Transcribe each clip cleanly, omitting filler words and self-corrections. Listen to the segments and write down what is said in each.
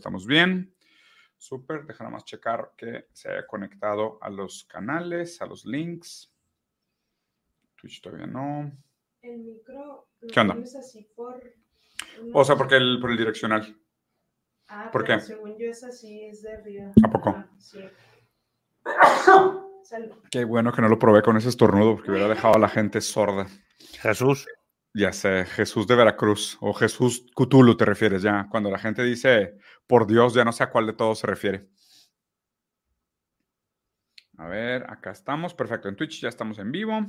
estamos bien. Súper, deja nada más checar que se haya conectado a los canales, a los links. Twitch todavía no. El micro ¿Qué onda? así por porque por el direccional. ¿Por qué? Según yo es así, es de arriba. ¿A poco? Sí. Salud. Qué bueno que no lo probé con ese estornudo porque hubiera dejado a la gente sorda. Jesús. Ya sé, Jesús de Veracruz o Jesús Cthulhu te refieres ya. Cuando la gente dice por Dios, ya no sé a cuál de todos se refiere. A ver, acá estamos. Perfecto, en Twitch ya estamos en vivo.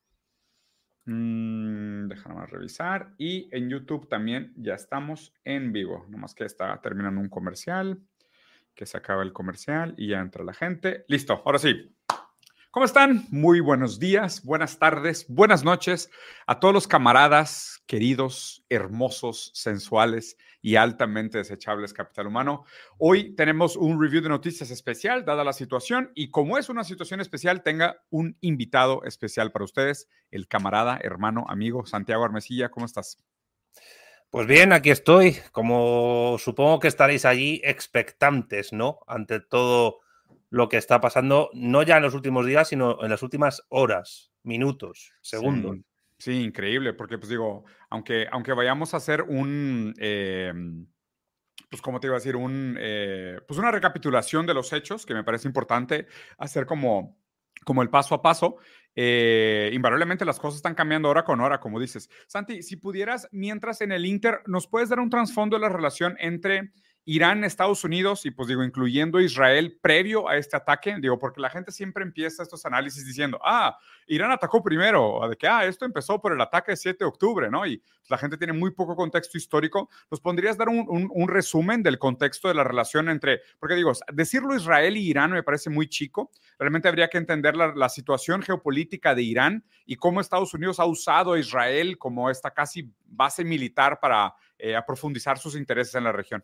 Déjame más revisar. Y en YouTube también ya estamos en vivo. Nomás que está terminando un comercial. Que se acaba el comercial y ya entra la gente. Listo, ahora sí. ¿Cómo están? Muy buenos días, buenas tardes, buenas noches a todos los camaradas queridos, hermosos, sensuales y altamente desechables Capital Humano. Hoy tenemos un review de noticias especial, dada la situación, y como es una situación especial, tenga un invitado especial para ustedes, el camarada, hermano, amigo Santiago Armesilla. ¿Cómo estás? Pues bien, aquí estoy. Como supongo que estaréis allí expectantes, ¿no? Ante todo lo que está pasando, no ya en los últimos días, sino en las últimas horas, minutos, segundos. Sí, increíble, porque pues digo, aunque vayamos a hacer un, pues como te iba a decir, pues una recapitulación de los hechos, que me parece importante hacer como el paso a paso. Invariablemente las cosas están cambiando hora con hora, como dices. Santi, si pudieras, mientras en el Inter, ¿nos puedes dar un trasfondo de la relación entre Irán, Estados Unidos y pues digo, incluyendo Israel previo a este ataque? Digo, porque la gente siempre empieza estos análisis diciendo, Irán atacó primero, de que esto empezó por el ataque del 7 de octubre, ¿no? Y la gente tiene muy poco contexto histórico. ¿Nos podrías dar un resumen del contexto de la relación entre, porque digo, decirlo Israel y Irán me parece muy chico, realmente habría que entender la situación geopolítica de Irán y cómo Estados Unidos ha usado a Israel como esta casi base militar para profundizar sus intereses en la región.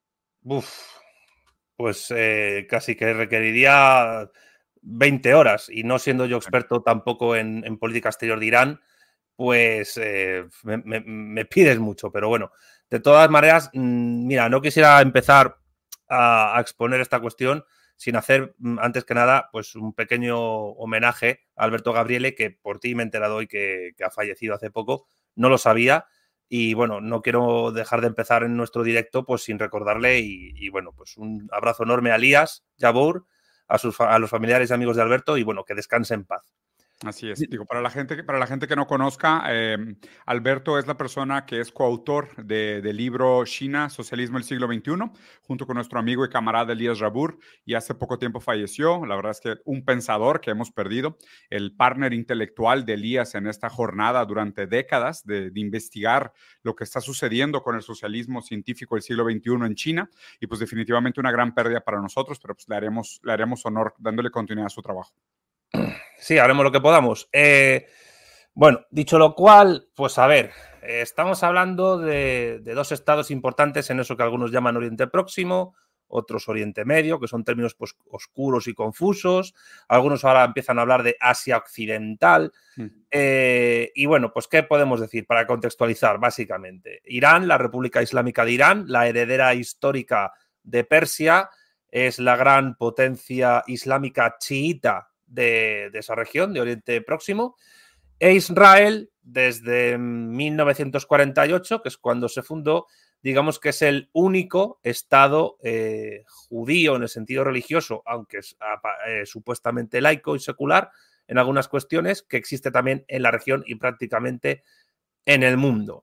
Pues casi que requeriría 20 horas y no siendo yo experto tampoco en política exterior de Irán, pues me pides mucho, pero bueno, de todas maneras, mira, no quisiera empezar a exponer esta cuestión sin hacer, antes que nada, pues un pequeño homenaje a Alberto Gabriele, que por ti me he enterado hoy que ha fallecido hace poco, no lo sabía. Y bueno, no quiero dejar de empezar en nuestro directo pues sin recordarle y bueno, pues un abrazo enorme a Elías Jabour, a los familiares y amigos de Alberto y bueno, que descanse en paz. Así es. Digo, para la gente que no conozca, Alberto es la persona que es coautor del libro China, Socialismo del Siglo XXI, junto con nuestro amigo y camarada Elías Jabour, y hace poco tiempo falleció. La verdad es que un pensador que hemos perdido, el partner intelectual de Elías en esta jornada durante décadas de investigar lo que está sucediendo con el socialismo científico del siglo XXI en China, y pues definitivamente una gran pérdida para nosotros, pero pues le haremos honor dándole continuidad a su trabajo. Sí, haremos lo que podamos. Bueno, dicho lo cual, pues a ver, estamos hablando de dos estados importantes en eso que algunos llaman Oriente Próximo, otros Oriente Medio, que son términos pues, oscuros y confusos. Algunos ahora empiezan a hablar de Asia Occidental. Y bueno, pues ¿qué podemos decir para contextualizar? Básicamente, Irán, la República Islámica de Irán, la heredera histórica de Persia, es la gran potencia islámica chiita de esa región, de Oriente Próximo, e Israel, desde 1948, que es cuando se fundó, digamos que es el único estado judío en el sentido religioso, aunque es supuestamente laico y secular en algunas cuestiones, que existe también en la región y prácticamente en el mundo.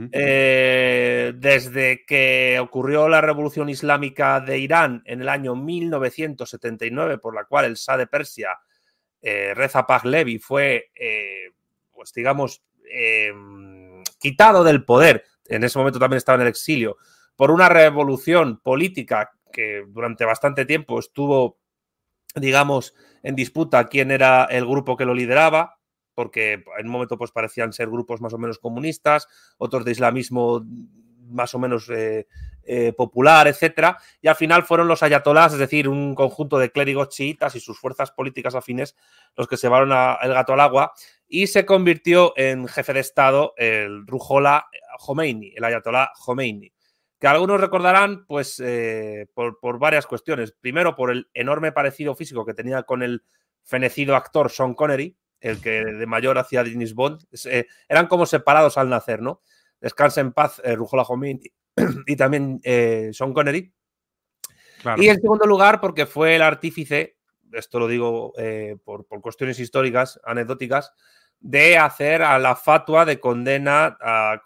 Desde que ocurrió la Revolución Islámica de Irán en el año 1979, por la cual el Shah de Persia, Reza Pahlavi, fue, pues digamos, quitado del poder, en ese momento también estaba en el exilio, por una revolución política que durante bastante tiempo estuvo, digamos, en disputa quién era el grupo que lo lideraba, porque en un momento pues parecían ser grupos más o menos comunistas, otros de islamismo más o menos popular, etcétera, y al final fueron los ayatolás, es decir, un conjunto de clérigos chiitas y sus fuerzas políticas afines los que se llevaron el gato al agua, y se convirtió en jefe de Estado el Ruhollah Khomeini, el ayatolá Khomeini, que algunos recordarán pues por varias cuestiones. Primero, por el enorme parecido físico que tenía con el fenecido actor Sean Connery, el que de mayor hacía James Bond. Eran como separados al nacer, ¿no? Descansa en paz Ruhollah Khomeini y también Sean Connery. Claro. Y en segundo lugar, porque fue el artífice, esto lo digo por cuestiones históricas, anecdóticas, de hacer a la fatua de condena a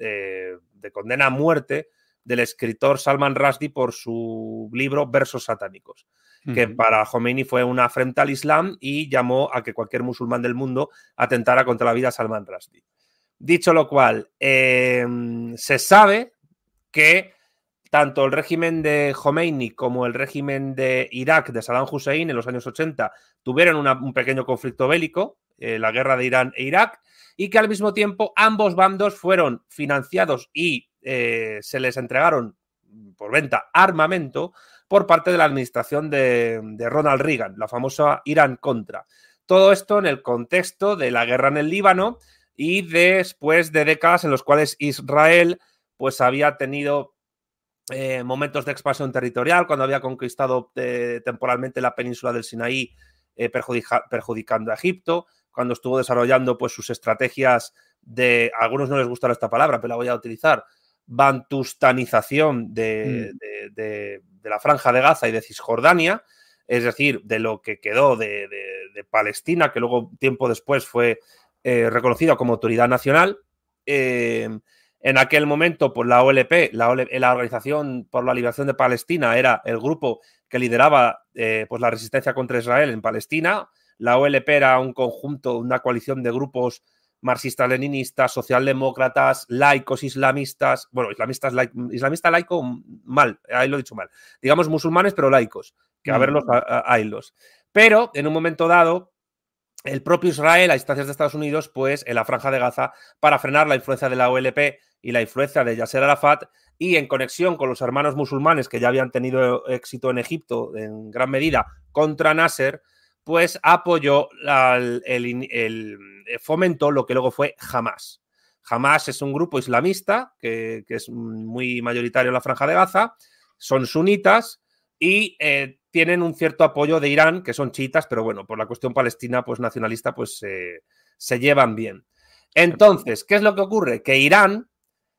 muerte del escritor Salman Rushdie por su libro Versos satánicos, que para Khomeini fue una afrenta al Islam y llamó a que cualquier musulmán del mundo atentara contra la vida de Salman Rushdie. Dicho lo cual, se sabe que tanto el régimen de Khomeini como el régimen de Irak de Saddam Hussein en los años 80 tuvieron un pequeño conflicto bélico, la guerra de Irán e Irak, y que al mismo tiempo ambos bandos fueron financiados y se les entregaron por venta armamento por parte de la administración de Ronald Reagan, la famosa Irán-Contra. Todo esto en el contexto de la guerra en el Líbano y después de décadas en los cuales Israel pues había tenido momentos de expansión territorial, cuando había conquistado temporalmente la península del Sinaí, perjudicando a Egipto, cuando estuvo desarrollando pues sus estrategias de, a algunos no les gusta esta palabra, pero la voy a utilizar, bantustanización de la Franja de Gaza y de Cisjordania, es decir, de lo que quedó de Palestina, que luego tiempo después fue reconocida como autoridad nacional. En aquel momento, pues la OLP, la Organización por la Liberación de Palestina, era el grupo que lideraba pues la resistencia contra Israel en Palestina. La OLP era un conjunto, una coalición de grupos marxistas-leninistas, socialdemócratas, laicos, islamistas, bueno, islamista laico, mal, ahí lo he dicho mal, digamos musulmanes pero laicos, que a verlos, haylos. Pero en un momento dado, el propio Israel, a instancias de Estados Unidos, pues en la Franja de Gaza, para frenar la influencia de la OLP y la influencia de Yasser Arafat, y en conexión con los hermanos musulmanes que ya habían tenido éxito en Egipto en gran medida contra Nasser, pues apoyó fomentó lo que luego fue Hamas. Hamas es un grupo islamista que es muy mayoritario en la Franja de Gaza, son sunitas y tienen un cierto apoyo de Irán, que son chiitas, pero bueno, por la cuestión palestina, pues nacionalista, pues se llevan bien. Entonces, ¿qué es lo que ocurre? Que Irán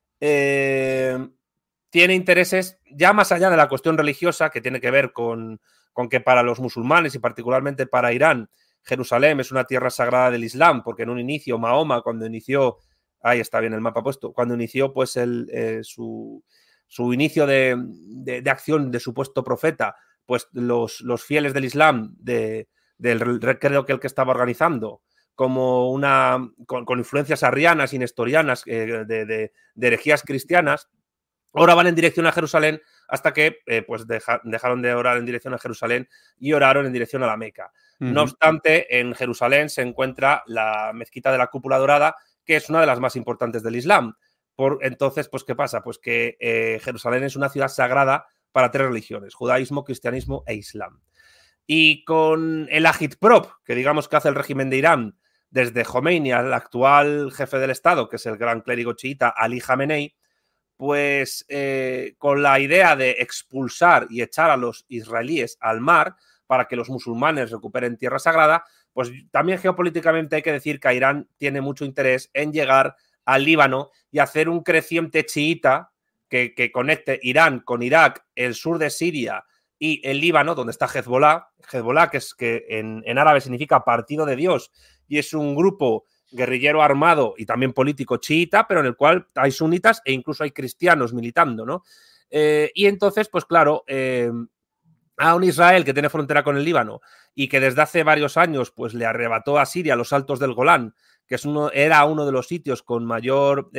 tiene intereses ya más allá de la cuestión religiosa, que tiene que ver con que para los musulmanes y particularmente para Irán, Jerusalén es una tierra sagrada del Islam, porque en un inicio Mahoma, cuando inició, ahí está bien el mapa puesto, cuando inició pues su inicio de acción de supuesto profeta, pues los fieles del Islam, creo que el que estaba organizando, como con influencias arrianas y nestorianas de herejías cristianas, oraban en dirección a Jerusalén hasta que pues dejaron de orar en dirección a Jerusalén y oraron en dirección a la Meca. No obstante, en Jerusalén se encuentra la mezquita de la Cúpula Dorada, que es una de las más importantes del Islam. Entonces, pues, ¿qué pasa? Pues que Jerusalén es una ciudad sagrada para tres religiones, judaísmo, cristianismo e islam. Y con el agitprop, que digamos que hace el régimen de Irán, desde Khomeini al actual jefe del Estado, que es el gran clérigo chiita Ali Khamenei, pues con la idea de expulsar y echar a los israelíes al mar para que los musulmanes recuperen tierra sagrada, pues también geopolíticamente hay que decir que Irán tiene mucho interés en llegar al Líbano y hacer un creciente chiita que conecte Irán con Irak, el sur de Siria y el Líbano, donde está Hezbollah, que en árabe significa partido de Dios, y es un grupo guerrillero armado y también político chiita, pero en el cual hay sunitas e incluso hay cristianos militando, ¿no? Y entonces, pues claro, a un Israel que tiene frontera con el Líbano y que desde hace varios años pues le arrebató a Siria los Altos del Golán, que era uno de los sitios con mayores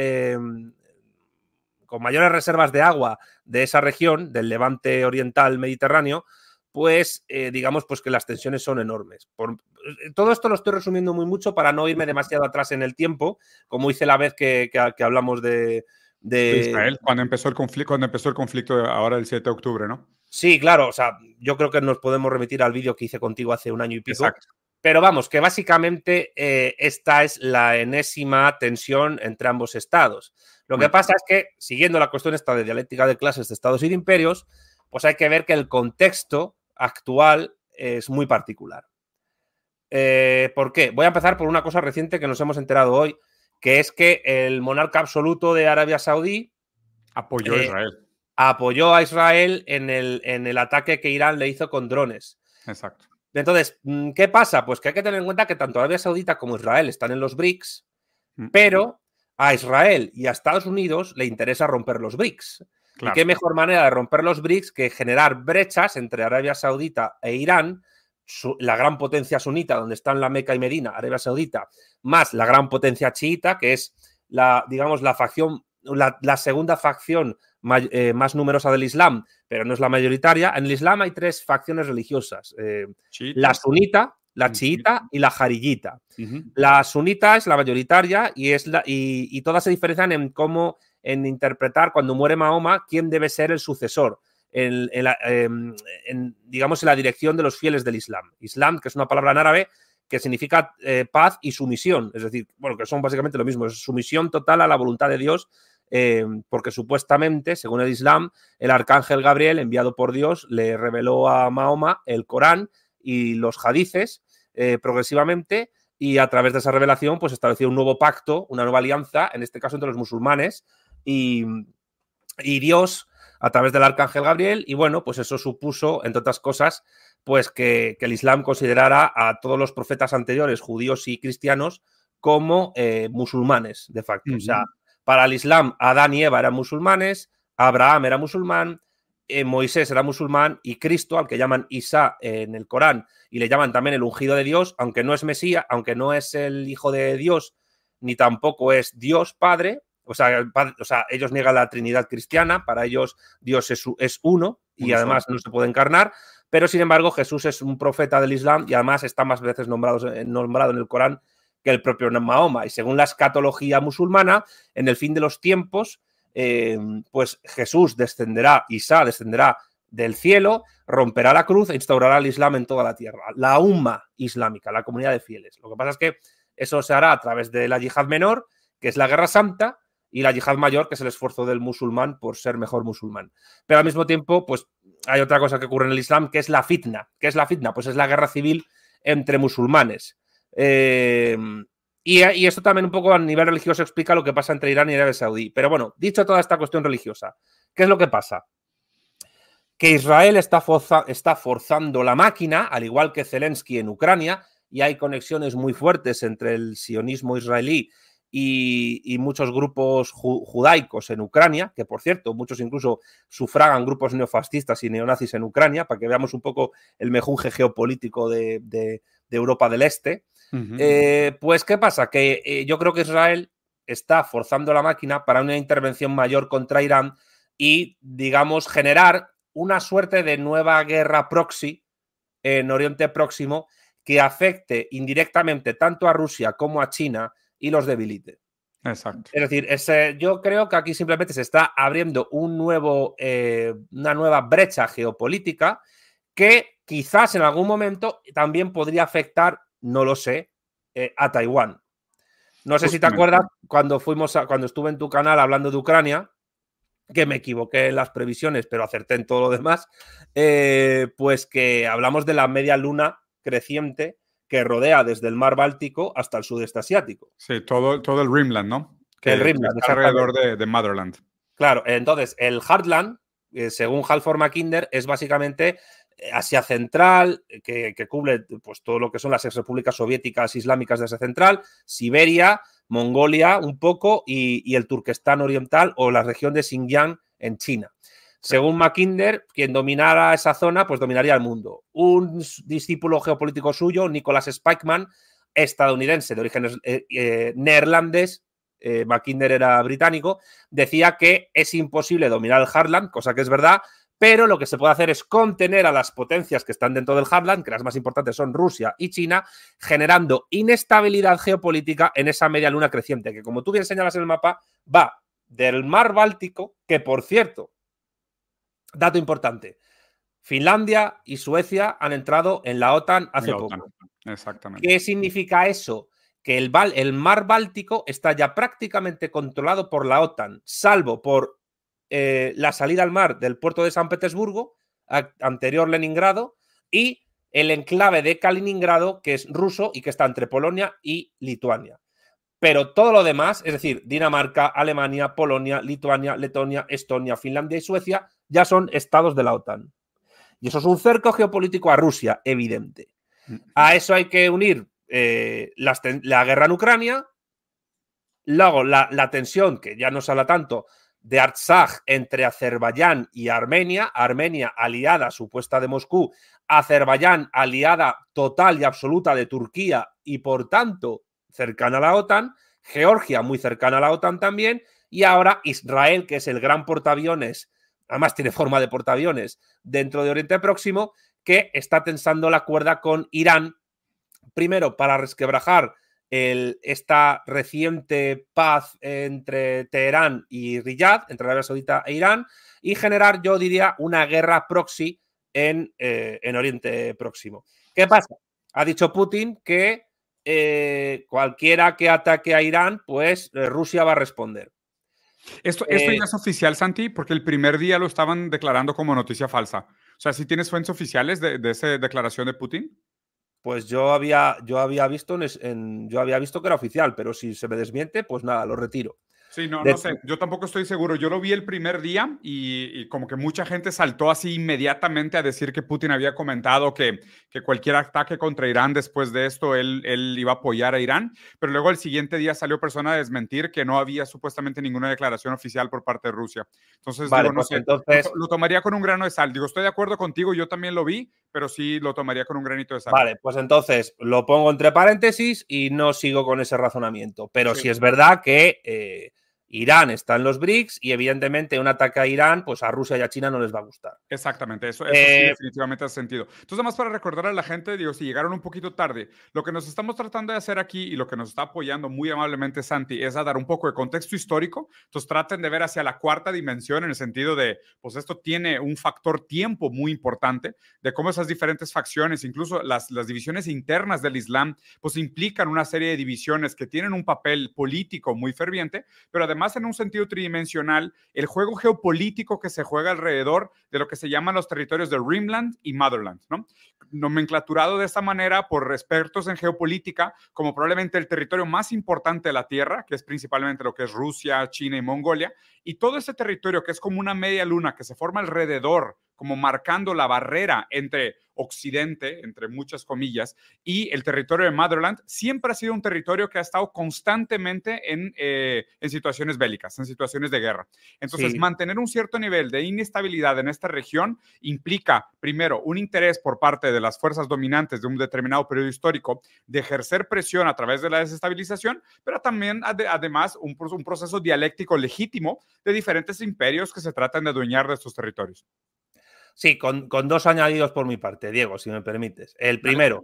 reservas de agua de esa región, del Levante oriental mediterráneo, pues digamos pues que las tensiones son enormes. Todo esto lo estoy resumiendo muy mucho para no irme demasiado atrás en el tiempo, como hice la vez que hablamos de Israel, cuando empezó el conflicto ahora el 7 de octubre, ¿no? Sí, claro, o sea, yo creo que nos podemos remitir al vídeo que hice contigo hace un año y pico. Exacto. Pero vamos, que básicamente esta es la enésima tensión entre ambos estados. Lo que pasa es que, siguiendo la cuestión esta de dialéctica de clases de estados y de imperios, pues hay que ver que el contexto actual es muy particular. ¿Por qué? Voy a empezar por una cosa reciente que nos hemos enterado hoy, que es que el monarca absoluto de Arabia Saudí apoyó a Israel. Apoyó a Israel en el ataque que Irán le hizo con drones. Exacto. Entonces, ¿qué pasa? Pues que hay que tener en cuenta que tanto Arabia Saudita como Israel están en los BRICS, pero a Israel y a Estados Unidos le interesa romper los BRICS. Claro. ¿Y qué mejor manera de romper los BRICS que generar brechas entre Arabia Saudita e Irán, la gran potencia sunita, donde están la Meca y Medina, Arabia Saudita, más la gran potencia chiita, que es la facción, la segunda facción más numerosa del Islam, pero no es la mayoritaria. En el Islam hay 3 facciones religiosas: la sunita, la chiita y la jariyita. La sunita es la mayoritaria y todas se diferencian en interpretar cuando muere Mahoma quién debe ser el sucesor. Digamos, en la dirección de los fieles del Islam. Islam, que es una palabra en árabe que significa paz y sumisión, es decir, bueno, que son básicamente lo mismo, es sumisión total a la voluntad de Dios, porque supuestamente, según el Islam, el arcángel Gabriel, enviado por Dios, le reveló a Mahoma el Corán y los hadices progresivamente, y a través de esa revelación pues estableció un nuevo pacto, una nueva alianza, en este caso entre los musulmanes y Dios, a través del arcángel Gabriel. Y bueno, pues eso supuso, entre otras cosas, pues que el Islam considerara a todos los profetas anteriores, judíos y cristianos, como musulmanes, de facto. O sea, para el Islam, Adán y Eva eran musulmanes, Abraham era musulmán, Moisés era musulmán, y Cristo, al que llaman Isa en el Corán, y le llaman también el ungido de Dios, aunque no es Mesías, aunque no es el hijo de Dios, ni tampoco es Dios Padre. O sea, ellos niegan la Trinidad cristiana, para ellos Dios es uno y además no se puede encarnar, pero sin embargo Jesús es un profeta del Islam y además está más veces nombrado en el Corán que el propio Mahoma. Y según la escatología musulmana, en el fin de los tiempos, pues Jesús descenderá, Isa descenderá del cielo, romperá la cruz e instaurará el Islam en toda la tierra. La umma islámica, la comunidad de fieles. Lo que pasa es que eso se hará a través de la yihad menor, que es la guerra santa, y la yihad mayor, que es el esfuerzo del musulmán por ser mejor musulmán. Pero al mismo tiempo, pues hay otra cosa que ocurre en el Islam, que es la fitna. ¿Qué es la fitna? Pues es la guerra civil entre musulmanes. Y esto también un poco a nivel religioso explica lo que pasa entre Irán y Arabia Saudí. Pero bueno, dicho toda esta cuestión religiosa, ¿qué es lo que pasa? Que Israel está forzando la máquina, al igual que Zelensky en Ucrania, y hay conexiones muy fuertes entre el sionismo israelí y muchos grupos judaicos en Ucrania, que por cierto, muchos incluso sufragan grupos neofascistas y neonazis en Ucrania, para que veamos un poco el mejunje geopolítico de Europa del Este. Pues, ¿qué pasa? Que yo creo que Israel está forzando la máquina para una intervención mayor contra Irán y, digamos, generar una suerte de nueva guerra proxy en Oriente Próximo que afecte indirectamente tanto a Rusia como a China y los debilite. Exacto. Es decir, yo creo que aquí simplemente se está abriendo una nueva brecha geopolítica que quizás en algún momento también podría afectar, no lo sé, a Taiwán. No sé si te acuerdas cuando estuve en tu canal hablando de Ucrania, que me equivoqué en las previsiones, pero acerté en todo lo demás, pues que hablamos de la media luna creciente que rodea desde el mar Báltico hasta el sudeste asiático. Sí, todo el Rimland, ¿no? Que el Rimland, está alrededor de Motherland. Claro, entonces el Heartland, según Halford Mackinder, es básicamente Asia Central, que cubre pues, todo lo que son las exrepúblicas soviéticas islámicas de Asia Central, Siberia, Mongolia un poco y el Turquestán Oriental o la región de Xinjiang en China. Según Mackinder, quien dominara esa zona, pues dominaría el mundo. Un discípulo geopolítico suyo, Nicholas Spykman, estadounidense de origen neerlandés, Mackinder era británico, decía que es imposible dominar el Heartland, cosa que es verdad, pero lo que se puede hacer es contener a las potencias que están dentro del Heartland, que las más importantes son Rusia y China, generando inestabilidad geopolítica en esa media luna creciente, que como tú bien señalas en el mapa, va del mar Báltico, que por cierto, dato importante, Finlandia y Suecia han entrado en la OTAN hace poco. Exactamente. ¿Qué significa eso? que el mar Báltico está ya prácticamente controlado por la OTAN, salvo por la salida al mar del puerto de San Petersburgo, anterior Leningrado, y el enclave de Kaliningrado, que es ruso y que está entre Polonia y Lituania. Pero todo lo demás, es decir, Dinamarca, Alemania, Polonia, Lituania, Letonia, Estonia, Finlandia y Suecia, ya son estados de la OTAN. Y eso es un cerco geopolítico a Rusia, evidente. A eso hay que unir la guerra en Ucrania, luego la tensión, que ya no se habla tanto, de Artsaj entre Azerbaiyán y Armenia, Armenia aliada supuesta de Moscú, Azerbaiyán aliada total y absoluta de Turquía y por tanto cercana a la OTAN, Georgia muy cercana a la OTAN también, y ahora Israel, que es el gran portaaviones, además tiene forma de portaaviones dentro de Oriente Próximo, que está tensando la cuerda con Irán, primero para resquebrajar esta reciente paz entre Teherán y Riyadh, entre Arabia Saudita e Irán, y generar, yo diría, una guerra proxy en Oriente Próximo. ¿Qué pasa? Ha dicho Putin que cualquiera que ataque a Irán, pues Rusia va a responder. Esto ya es oficial, Santi, porque el primer día lo estaban declarando como noticia falsa. O sea, ¿sí tienes fuentes oficiales de esa declaración de Putin? Pues yo había visto yo había visto que era oficial, pero si se me desmiente, pues nada, lo retiro. Sí, no sé, yo tampoco estoy seguro. Yo lo vi el primer día y como que mucha gente saltó así inmediatamente a decir que Putin había comentado que cualquier ataque contra Irán después de esto, él iba a apoyar a Irán, pero luego el siguiente día salió persona a desmentir que no había supuestamente ninguna declaración oficial por parte de Rusia. Entonces, vale, digo, no sé, entonces lo tomaría con un grano de sal. Digo, estoy de acuerdo contigo, yo también lo vi, pero sí lo tomaría con un granito de sal. Vale, pues entonces lo pongo entre paréntesis y no sigo con ese razonamiento. Pero sí es verdad que Irán está en los BRICS y evidentemente un ataque a Irán, pues a Rusia y a China no les va a gustar. Exactamente, eso sí definitivamente hace sentido. Entonces, además para recordar a la gente, digo, si llegaron un poquito tarde, lo que nos estamos tratando de hacer aquí y lo que nos está apoyando muy amablemente Santi es a dar un poco de contexto histórico. Entonces, traten de ver hacia la cuarta dimensión en el sentido de, pues esto tiene un factor tiempo muy importante de cómo esas diferentes facciones, incluso las divisiones internas del Islam, pues implican una serie de divisiones que tienen un papel político muy ferviente, pero además en un sentido tridimensional, el juego geopolítico que se juega alrededor de lo que se llaman los territorios de Rimland y Motherland, ¿no? Nomenclaturado de esta manera por expertos en geopolítica como probablemente el territorio más importante de la Tierra, que es principalmente lo que es Rusia, China y Mongolia, y todo ese territorio que es como una media luna que se forma alrededor, como marcando la barrera entre Occidente, entre muchas comillas, y el territorio de Motherland, siempre ha sido un territorio que ha estado constantemente en situaciones bélicas, en situaciones de guerra. Entonces, mantener un cierto nivel de inestabilidad en esta región implica, primero, un interés por parte de las fuerzas dominantes de un determinado periodo histórico de ejercer presión a través de la desestabilización, pero también, además, un proceso dialéctico legítimo de diferentes imperios que se tratan de adueñar de estos territorios. Sí, con dos añadidos por mi parte, Diego, si me permites. El primero,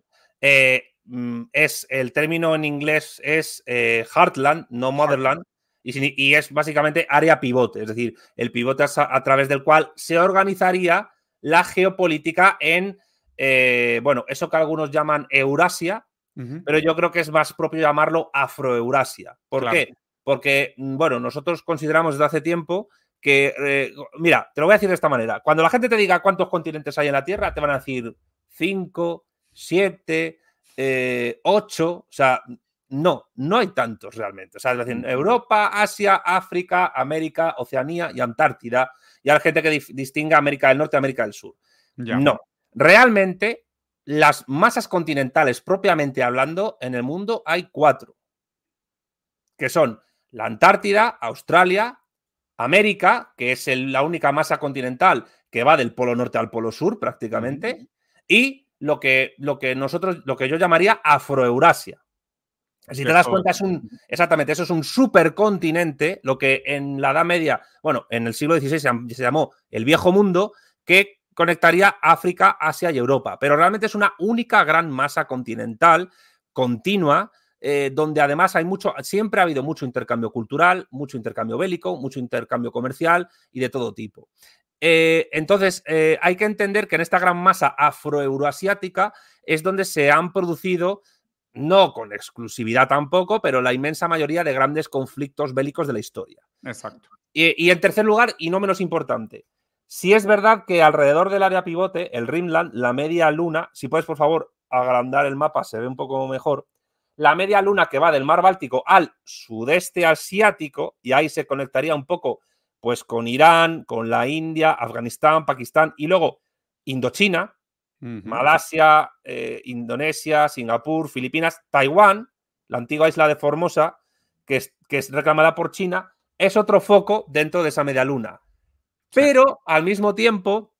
es el término en inglés es Heartland, no Motherland, y es básicamente área pivote, es decir, el pivote a través del cual se organizaría la geopolítica en, bueno, eso que algunos llaman Eurasia, pero yo creo que es más propio llamarlo Afroeurasia. ¿Por qué? Porque, bueno, nosotros consideramos desde hace tiempo que, mira, te lo voy a decir de esta manera. Cuando la gente te diga cuántos continentes hay en la Tierra, te van a decir 5, 7, 8, o sea, no hay tantos realmente. O sea, es decir, Europa, Asia, África, América, Oceanía y Antártida. Y hay gente que distinga América del Norte y América del Sur. No. Realmente, las masas continentales, propiamente hablando, en el mundo hay 4. Que son la Antártida, Australia, América, que es la única masa continental que va del polo norte al polo sur prácticamente, y lo que yo llamaría Afroeurasia. Si te das cuenta, exactamente, eso es un supercontinente, lo que en la Edad Media, bueno, en el siglo XVI se llamó el Viejo Mundo, que conectaría África, Asia y Europa. Pero realmente es una única gran masa continental, continua, donde además siempre ha habido mucho intercambio cultural, mucho intercambio bélico, mucho intercambio comercial y de todo tipo. Entonces, hay que entender que en esta gran masa afroeuroasiática es donde se han producido no con exclusividad tampoco, pero la inmensa mayoría de grandes conflictos bélicos de la historia. Exacto. Y en tercer lugar, y no menos importante, si es verdad que alrededor del área pivote, el Rimland, la media luna, si puedes por favor agrandar el mapa, se ve un poco mejor, la media luna que va del mar Báltico al sudeste asiático, y ahí se conectaría un poco pues con Irán, con la India, Afganistán, Pakistán y luego Indochina, Malasia, Indonesia, Singapur, Filipinas, Taiwán, la antigua isla de Formosa, que es reclamada por China, es otro foco dentro de esa media luna. Pero al mismo tiempo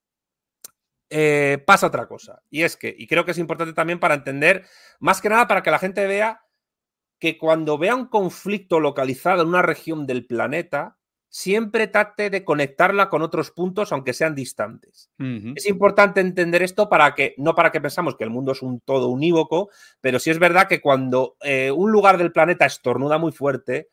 pasa otra cosa. Y es que, y creo que es importante también para entender, más que nada para que la gente vea que cuando vea un conflicto localizado en una región del planeta, siempre trate de conectarla con otros puntos, aunque sean distantes. Es importante entender esto no para que pensamos que el mundo es un todo unívoco, pero sí es verdad que cuando un lugar del planeta estornuda muy fuerte,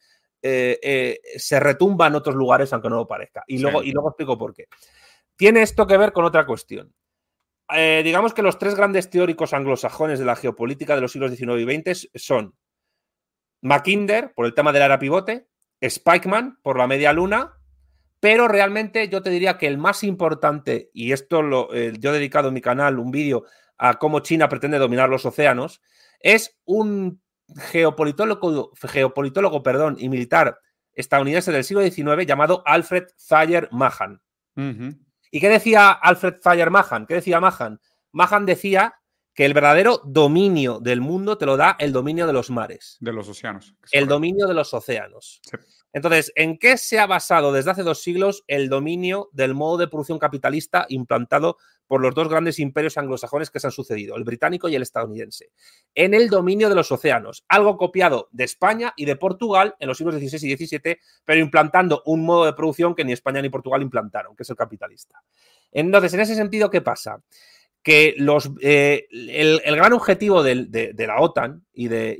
se retumba en otros lugares, aunque no lo parezca. Y luego explico por qué. Tiene esto que ver con otra cuestión. Digamos que los tres grandes teóricos anglosajones de la geopolítica de los siglos XIX y XX son Mackinder, por el tema del área pivote, Spikeman, por la media luna, pero realmente yo te diría que el más importante, y esto yo he dedicado en mi canal un vídeo a cómo China pretende dominar los océanos, es un geopolitólogo y militar estadounidense del siglo XIX llamado Alfred Thayer Mahan. ¿Y qué decía Alfred Thayer Mahan? ¿Qué decía Mahan? Mahan decía que el verdadero dominio del mundo te lo da el dominio de los mares. De los océanos. El dominio de los océanos. Sí. Entonces, ¿en qué se ha basado desde hace 2 siglos el dominio del modo de producción capitalista implantado por los dos grandes imperios anglosajones que se han sucedido, el británico y el estadounidense? En el dominio de los océanos, algo copiado de España y de Portugal en los siglos XVI y XVII, pero implantando un modo de producción que ni España ni Portugal implantaron, que es el capitalista. Entonces, en ese sentido, ¿qué pasa? Que el gran objetivo de la OTAN y del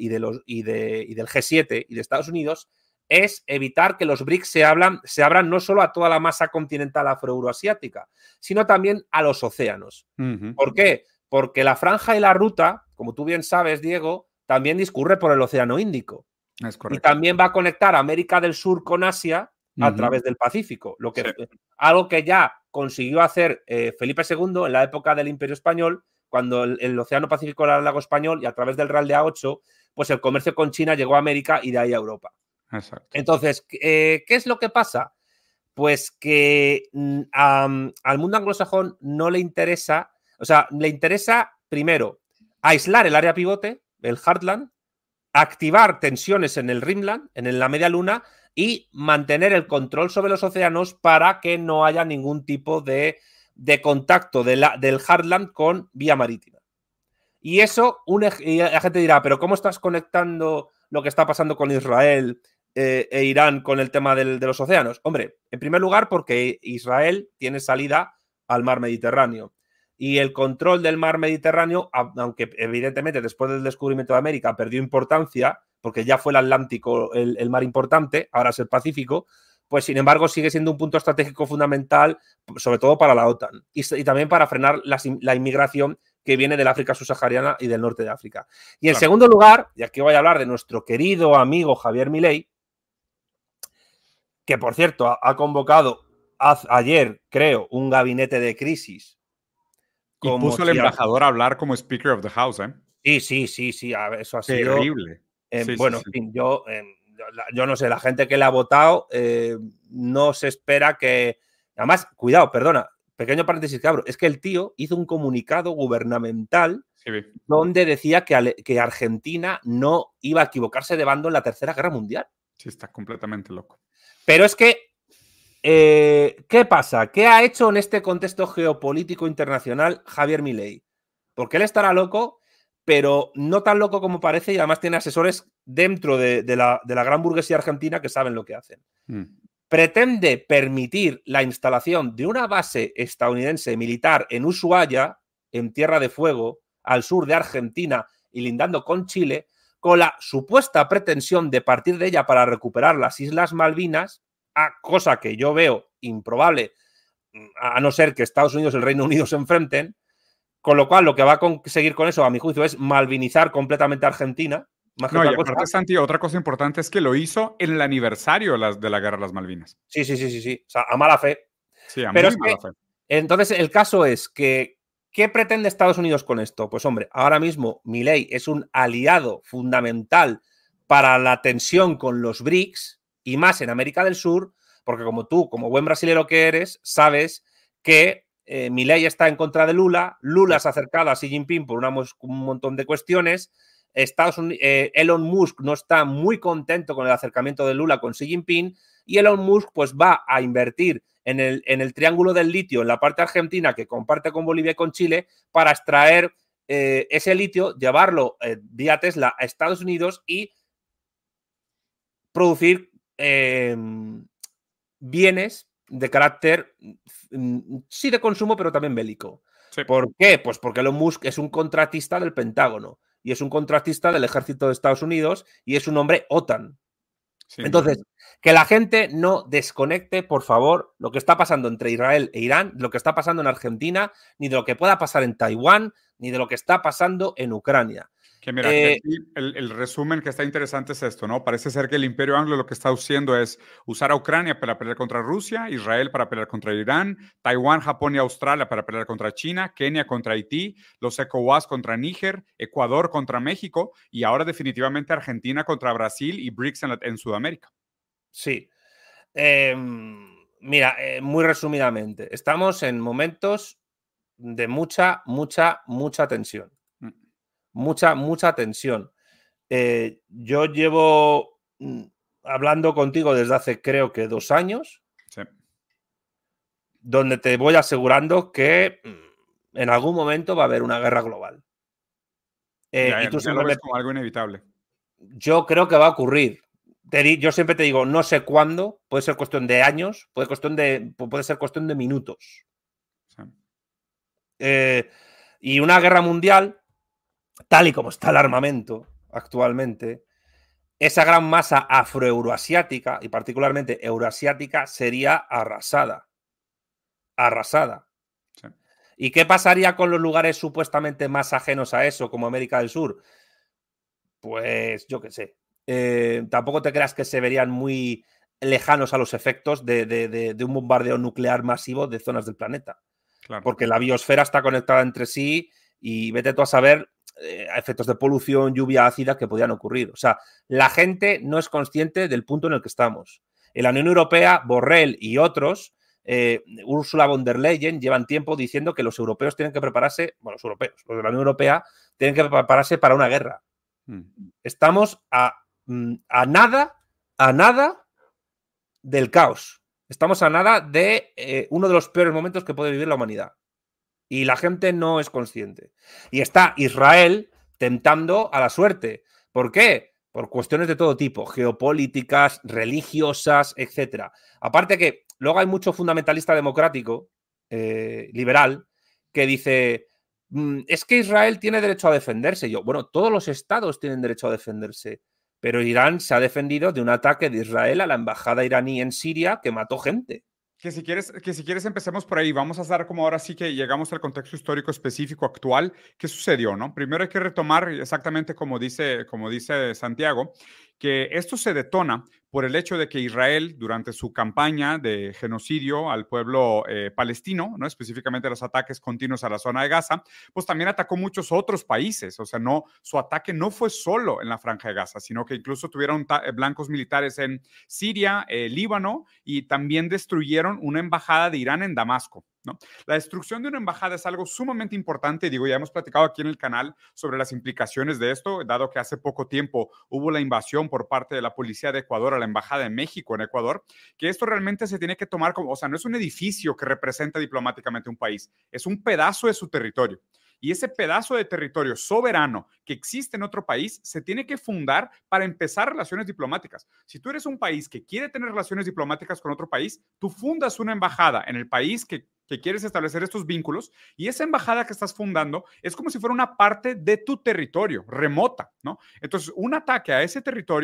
G7 y de Estados Unidos es evitar que los BRICS se abran no solo a toda la masa continental afroeuroasiática, sino también a los océanos. ¿Por qué? Porque la franja y la ruta, como tú bien sabes, Diego, también discurre por el Océano Índico. Es correcto. Y también va a conectar América del Sur con Asia a través del Pacífico, algo que ya consiguió hacer Felipe II en la época del Imperio Español, cuando el Océano Pacífico era el lago español y a través del Real de A8, pues el comercio con China llegó a América y de ahí a Europa. Exacto. Entonces, ¿qué es lo que pasa? Pues que al mundo anglosajón no le interesa, o sea, le interesa primero aislar el área pivote, el Heartland, activar tensiones en el Rimland, en la media luna, y mantener el control sobre los océanos para que no haya ningún tipo de contacto del Heartland con vía marítima. Y eso, y la gente dirá, pero ¿cómo estás conectando lo que está pasando con Israel e Irán con el tema de los océanos? Hombre, en primer lugar porque Israel tiene salida al mar Mediterráneo. Y el control del mar Mediterráneo, aunque evidentemente después del descubrimiento de América perdió importancia, porque ya fue el Atlántico el mar importante, ahora es el Pacífico, pues sin embargo sigue siendo un punto estratégico fundamental, sobre todo para la OTAN y también para frenar la inmigración que viene del África subsahariana y del norte de África. Y en segundo lugar, y aquí voy a hablar de nuestro querido amigo Javier Milei, que por cierto ha convocado ayer, creo, un gabinete de crisis. Y puso al embajador a hablar como Speaker of the House, ¿eh? Sí. Eso ha sido terrible. En fin, yo no sé, la gente que le ha votado no se espera que... Además, cuidado, perdona, pequeño paréntesis que abro, es que el tío hizo un comunicado gubernamental donde decía que Argentina no iba a equivocarse de bando en la Tercera Guerra Mundial. Sí, está completamente loco. Pero es que, ¿qué pasa? ¿Qué ha hecho en este contexto geopolítico internacional Javier Milei? Porque él estará loco, pero no tan loco como parece, y además tiene asesores dentro de la gran burguesía argentina que saben lo que hacen. Pretende permitir la instalación de una base estadounidense militar en Ushuaia, en Tierra de Fuego, al sur de Argentina y lindando con Chile, con la supuesta pretensión de partir de ella para recuperar las Islas Malvinas, cosa que yo veo improbable, a no ser que Estados Unidos y el Reino Unido se enfrenten, Con lo cual, lo que va a conseguir con eso, a mi juicio, es malvinizar completamente a Argentina. Más que No, y otra cosa. aparte, Santi, otra cosa importante es que lo hizo en el aniversario de la Guerra de las Malvinas. Sí. O sea, a mala fe. Sí, a Pero muy es mala que, fe. entonces, el caso es que, ¿qué pretende Estados Unidos con esto? Pues hombre, ahora mismo Milei es un aliado fundamental para la tensión con los BRICS y más en América del Sur, porque como tú, como buen brasilero que eres, sabes que Milei está en contra de Lula, Lula se ha acercado a Xi Jinping por un montón de cuestiones, Elon Musk no está muy contento con el acercamiento de Lula con Xi Jinping y Elon Musk pues va a invertir en el triángulo del litio en la parte argentina que comparte con Bolivia y con Chile para extraer ese litio, llevarlo vía Tesla a Estados Unidos y producir bienes de carácter, sí de consumo, pero también bélico. Sí. ¿Por qué? Pues porque Elon Musk es un contratista del Pentágono y es un contratista del ejército de Estados Unidos y es un hombre OTAN. Sí. Entonces, que la gente no desconecte, por favor, lo que está pasando entre Israel e Irán, lo que está pasando en Argentina, ni de lo que pueda pasar en Taiwán, ni de lo que está pasando en Ucrania. Que mira, que aquí el resumen que está interesante es esto, ¿no? Parece ser que el Imperio Anglo lo que está haciendo es usar a Ucrania para pelear contra Rusia, Israel para pelear contra Irán, Taiwán, Japón y Australia para pelear contra China, Kenia contra Haití, los ECOWAS contra Níger, Ecuador contra México y ahora definitivamente Argentina contra Brasil y BRICS en Sudamérica. Sí. Mira, muy resumidamente, estamos en momentos de mucha tensión. Mucha tensión. Yo llevo hablando contigo desde hace creo que 2 años, sí, donde te voy asegurando que en algún momento va a haber una guerra global. Y tú ya lo ves como algo inevitable. Yo creo que va a ocurrir. Yo siempre te digo, no sé cuándo, puede ser cuestión de años, puede ser cuestión de minutos. Sí. Y una guerra mundial, tal y como está el armamento actualmente, esa gran masa afroeuroasiática y particularmente euroasiática sería arrasada. Arrasada. Sí. ¿Y qué pasaría con los lugares supuestamente más ajenos a eso, como América del Sur? Pues yo qué sé. Tampoco te creas que se verían muy lejanos a los efectos de un bombardeo nuclear masivo de zonas del planeta. Claro. Porque la biosfera está conectada entre sí y vete tú a saber efectos de polución, lluvia ácida que podían ocurrir. O sea, la gente no es consciente del punto en el que estamos. En la Unión Europea, Borrell y otros, Ursula von der Leyen, llevan tiempo diciendo que los europeos tienen que prepararse, bueno, los europeos, los de la Unión Europea, tienen que prepararse para una guerra. Estamos a nada del caos. Estamos a nada de uno de los peores momentos que puede vivir la humanidad. Y la gente no es consciente. Y está Israel tentando a la suerte. ¿Por qué? Por cuestiones de todo tipo, geopolíticas, religiosas, etc. Aparte que luego hay mucho fundamentalista democrático, liberal, que dice, es que Israel tiene derecho a defenderse. Y yo, bueno, todos los estados tienen derecho a defenderse. Pero Irán se ha defendido de un ataque de Israel a la embajada iraní en Siria que mató gente. Que si quieres empecemos por ahí. Vamos a dar como ahora sí que llegamos al contexto histórico específico actual. ¿Qué sucedió, no? Primero hay que retomar exactamente como dice Santiago, que esto se detona por el hecho de que Israel, durante su campaña de genocidio al pueblo palestino, ¿no? Específicamente los ataques continuos a la zona de Gaza, pues también atacó muchos otros países. O sea, su ataque no fue solo en la Franja de Gaza, sino que incluso tuvieron blancos militares en Siria, Líbano, y también destruyeron una embajada de Irán en Damasco, ¿no? La destrucción de una embajada es algo sumamente importante. Digo, ya hemos platicado aquí en el canal sobre las implicaciones de esto, dado que hace poco tiempo hubo la invasión por parte de la policía de Ecuador a la embajada de México en Ecuador, que esto realmente se tiene que tomar como, o sea, no es un edificio que representa diplomáticamente un país, es un pedazo de su territorio. Y ese pedazo de territorio soberano que existe en otro país se tiene que fundar para empezar relaciones diplomáticas. Si tú eres un país que quiere tener relaciones diplomáticas con otro país, tú fundas una embajada en el país que quieres establecer estos vínculos, y esa embajada que estás fundando es como si fuera una parte de tu territorio, remota, ¿no? Entonces, un ataque a ese territorio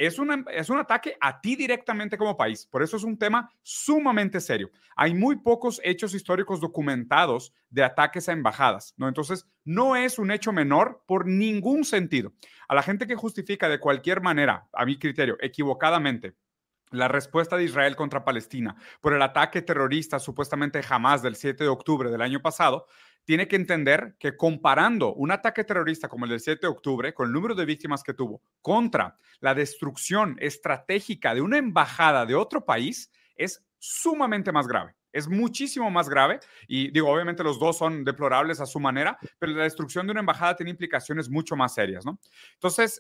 es un ataque a ti directamente como país. Por eso es un tema sumamente serio. Hay muy pocos hechos históricos documentados de ataques a embajadas, ¿no? Entonces, no es un hecho menor por ningún sentido. A la gente que justifica de cualquier manera, a mi criterio, equivocadamente, la respuesta de Israel contra Palestina por el ataque terrorista supuestamente Hamas del 7 de octubre del año pasado, tiene que entender que comparando un ataque terrorista como el del 7 de octubre, con el número de víctimas que tuvo, contra la destrucción estratégica de una embajada de otro país, es sumamente más grave. Es muchísimo más grave y digo, obviamente los dos son deplorables a su manera, pero la destrucción de una embajada tiene implicaciones mucho más serias, ¿no? Entonces,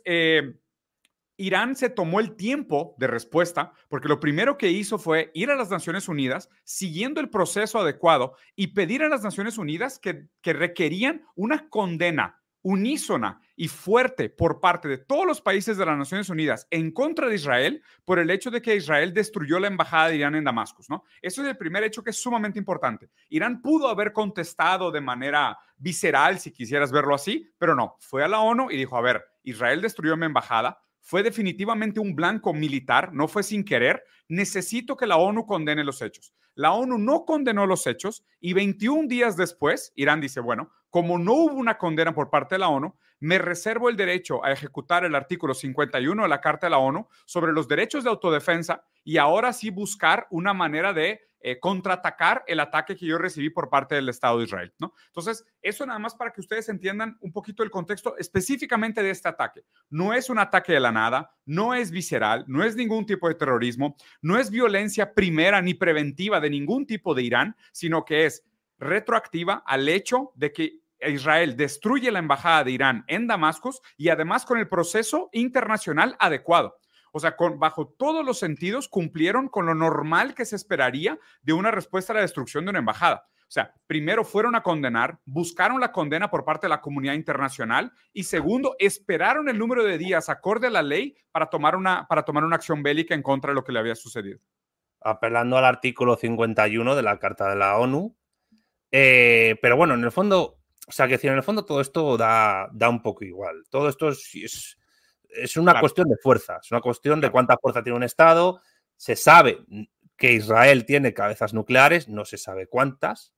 Irán se tomó el tiempo de respuesta porque lo primero que hizo fue ir a las Naciones Unidas siguiendo el proceso adecuado y pedir a las Naciones Unidas que requerían una condena unísona y fuerte por parte de todos los países de las Naciones Unidas en contra de Israel por el hecho de que Israel destruyó la embajada de Irán en Damasco, ¿no? Eso es el primer hecho que es sumamente importante. Irán pudo haber contestado de manera visceral, si quisieras verlo así, pero no, fue a la ONU y dijo, a ver, Israel destruyó mi embajada, fue definitivamente un blanco militar, no fue sin querer, necesito que la ONU condene los hechos. La ONU no condenó los hechos y 21 días después, Irán dice, bueno, como no hubo una condena por parte de la ONU, me reservo el derecho a ejecutar el artículo 51 de la Carta de la ONU sobre los derechos de autodefensa y ahora sí buscar una manera de contraatacar el ataque que yo recibí por parte del Estado de Israel, ¿no? Entonces, eso nada más para que ustedes entiendan un poquito el contexto específicamente de este ataque. No es un ataque de la nada, no es visceral, no es ningún tipo de terrorismo, no es violencia primera ni preventiva de ningún tipo de Irán, sino que es retroactiva al hecho de que Israel destruye la embajada de Irán en Damasco y además con el proceso internacional adecuado. O sea, bajo todos los sentidos cumplieron con lo normal que se esperaría de una respuesta a la destrucción de una embajada. O sea, primero fueron a condenar, buscaron la condena por parte de la comunidad internacional y segundo, esperaron el número de días acorde a la ley para tomar una acción bélica en contra de lo que le había sucedido. Apelando al artículo 51 de la Carta de la ONU. Pero bueno, en el fondo, o sea, que decir, en el fondo todo esto da un poco igual. Todo esto es una cuestión de fuerza, es una cuestión de cuánta fuerza tiene un Estado. Se sabe que Israel tiene cabezas nucleares, no se sabe cuántas,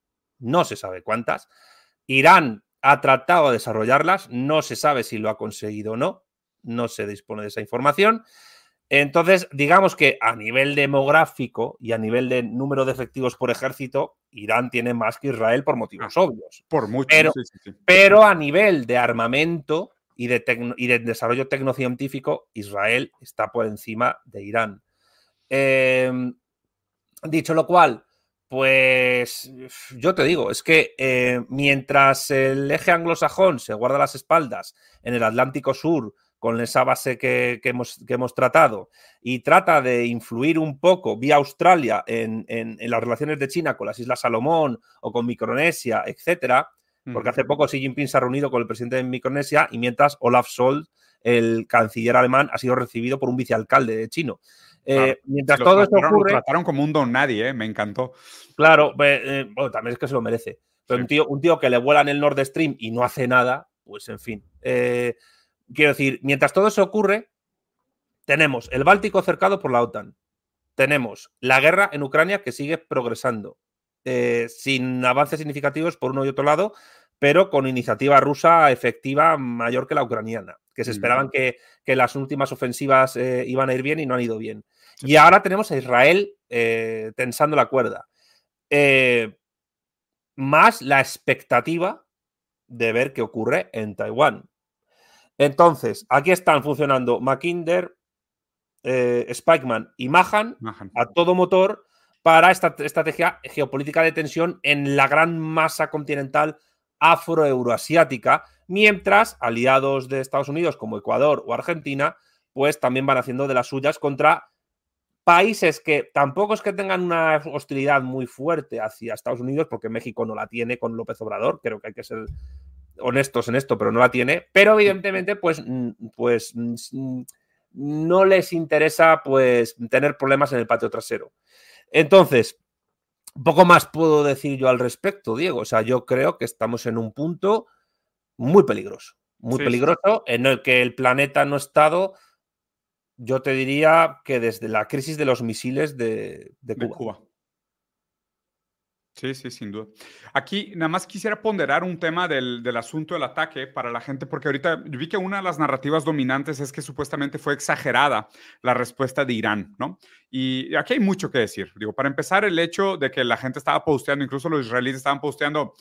Irán ha tratado de desarrollarlas, no se sabe si lo ha conseguido o no, no se dispone de esa información. Entonces, digamos que a nivel demográfico y a nivel de número de efectivos por ejército, Irán tiene más que Israel por motivos obvios. Por mucho. Pero a nivel de armamento y de desarrollo tecnocientífico, Israel está por encima de Irán. Dicho lo cual, pues yo te digo, es que mientras el eje anglosajón se guarda las espaldas en el Atlántico Sur con esa base que hemos tratado y trata de influir un poco vía Australia en las relaciones de China con las Islas Salomón o con Micronesia, etcétera, porque hace poco Xi Jinping se ha reunido con el presidente de Micronesia y mientras Olaf Scholz, el canciller alemán, ha sido recibido por un vicealcalde chino. Claro, mientras todo esto ocurre... Lo trataron como un don nadie, me encantó. Claro, bueno, también es que se lo merece. Pero sí. un tío que le vuelan el Nord Stream y no hace nada, pues en fin. Quiero decir, mientras todo eso ocurre, tenemos el Báltico cercado por la OTAN. Tenemos la guerra en Ucrania que sigue progresando. Sin avances significativos por uno y otro lado, pero con iniciativa rusa efectiva mayor que la ucraniana, que se esperaban que las últimas ofensivas iban a ir bien y no han ido bien. Sí. Y ahora tenemos a Israel tensando la cuerda. Más la expectativa de ver qué ocurre en Taiwán. Entonces, aquí están funcionando Mackinder, Spikeman y Mahan a todo motor para esta estrategia geopolítica de tensión en la gran masa continental afroeuroasiática, mientras aliados de Estados Unidos como Ecuador o Argentina, pues también van haciendo de las suyas contra países que tampoco es que tengan una hostilidad muy fuerte hacia Estados Unidos, porque México no la tiene con López Obrador, creo que hay que ser honestos en esto, pero no la tiene, pero evidentemente pues no les interesa pues tener problemas en el patio trasero. Entonces, poco más puedo decir yo al respecto, Diego. O sea, yo creo que estamos en un punto muy peligroso, en el que el planeta no ha estado Yo te diría que desde la crisis de los misiles de Cuba. Sí, sí, sin duda. Aquí nada más quisiera ponderar un tema del asunto del ataque para la gente, porque ahorita vi que una de las narrativas dominantes es que supuestamente fue exagerada la respuesta de Irán, ¿no? Y aquí hay mucho que decir. Digo, para empezar, el hecho de que la gente estaba posteando, incluso los israelíes estaban posteando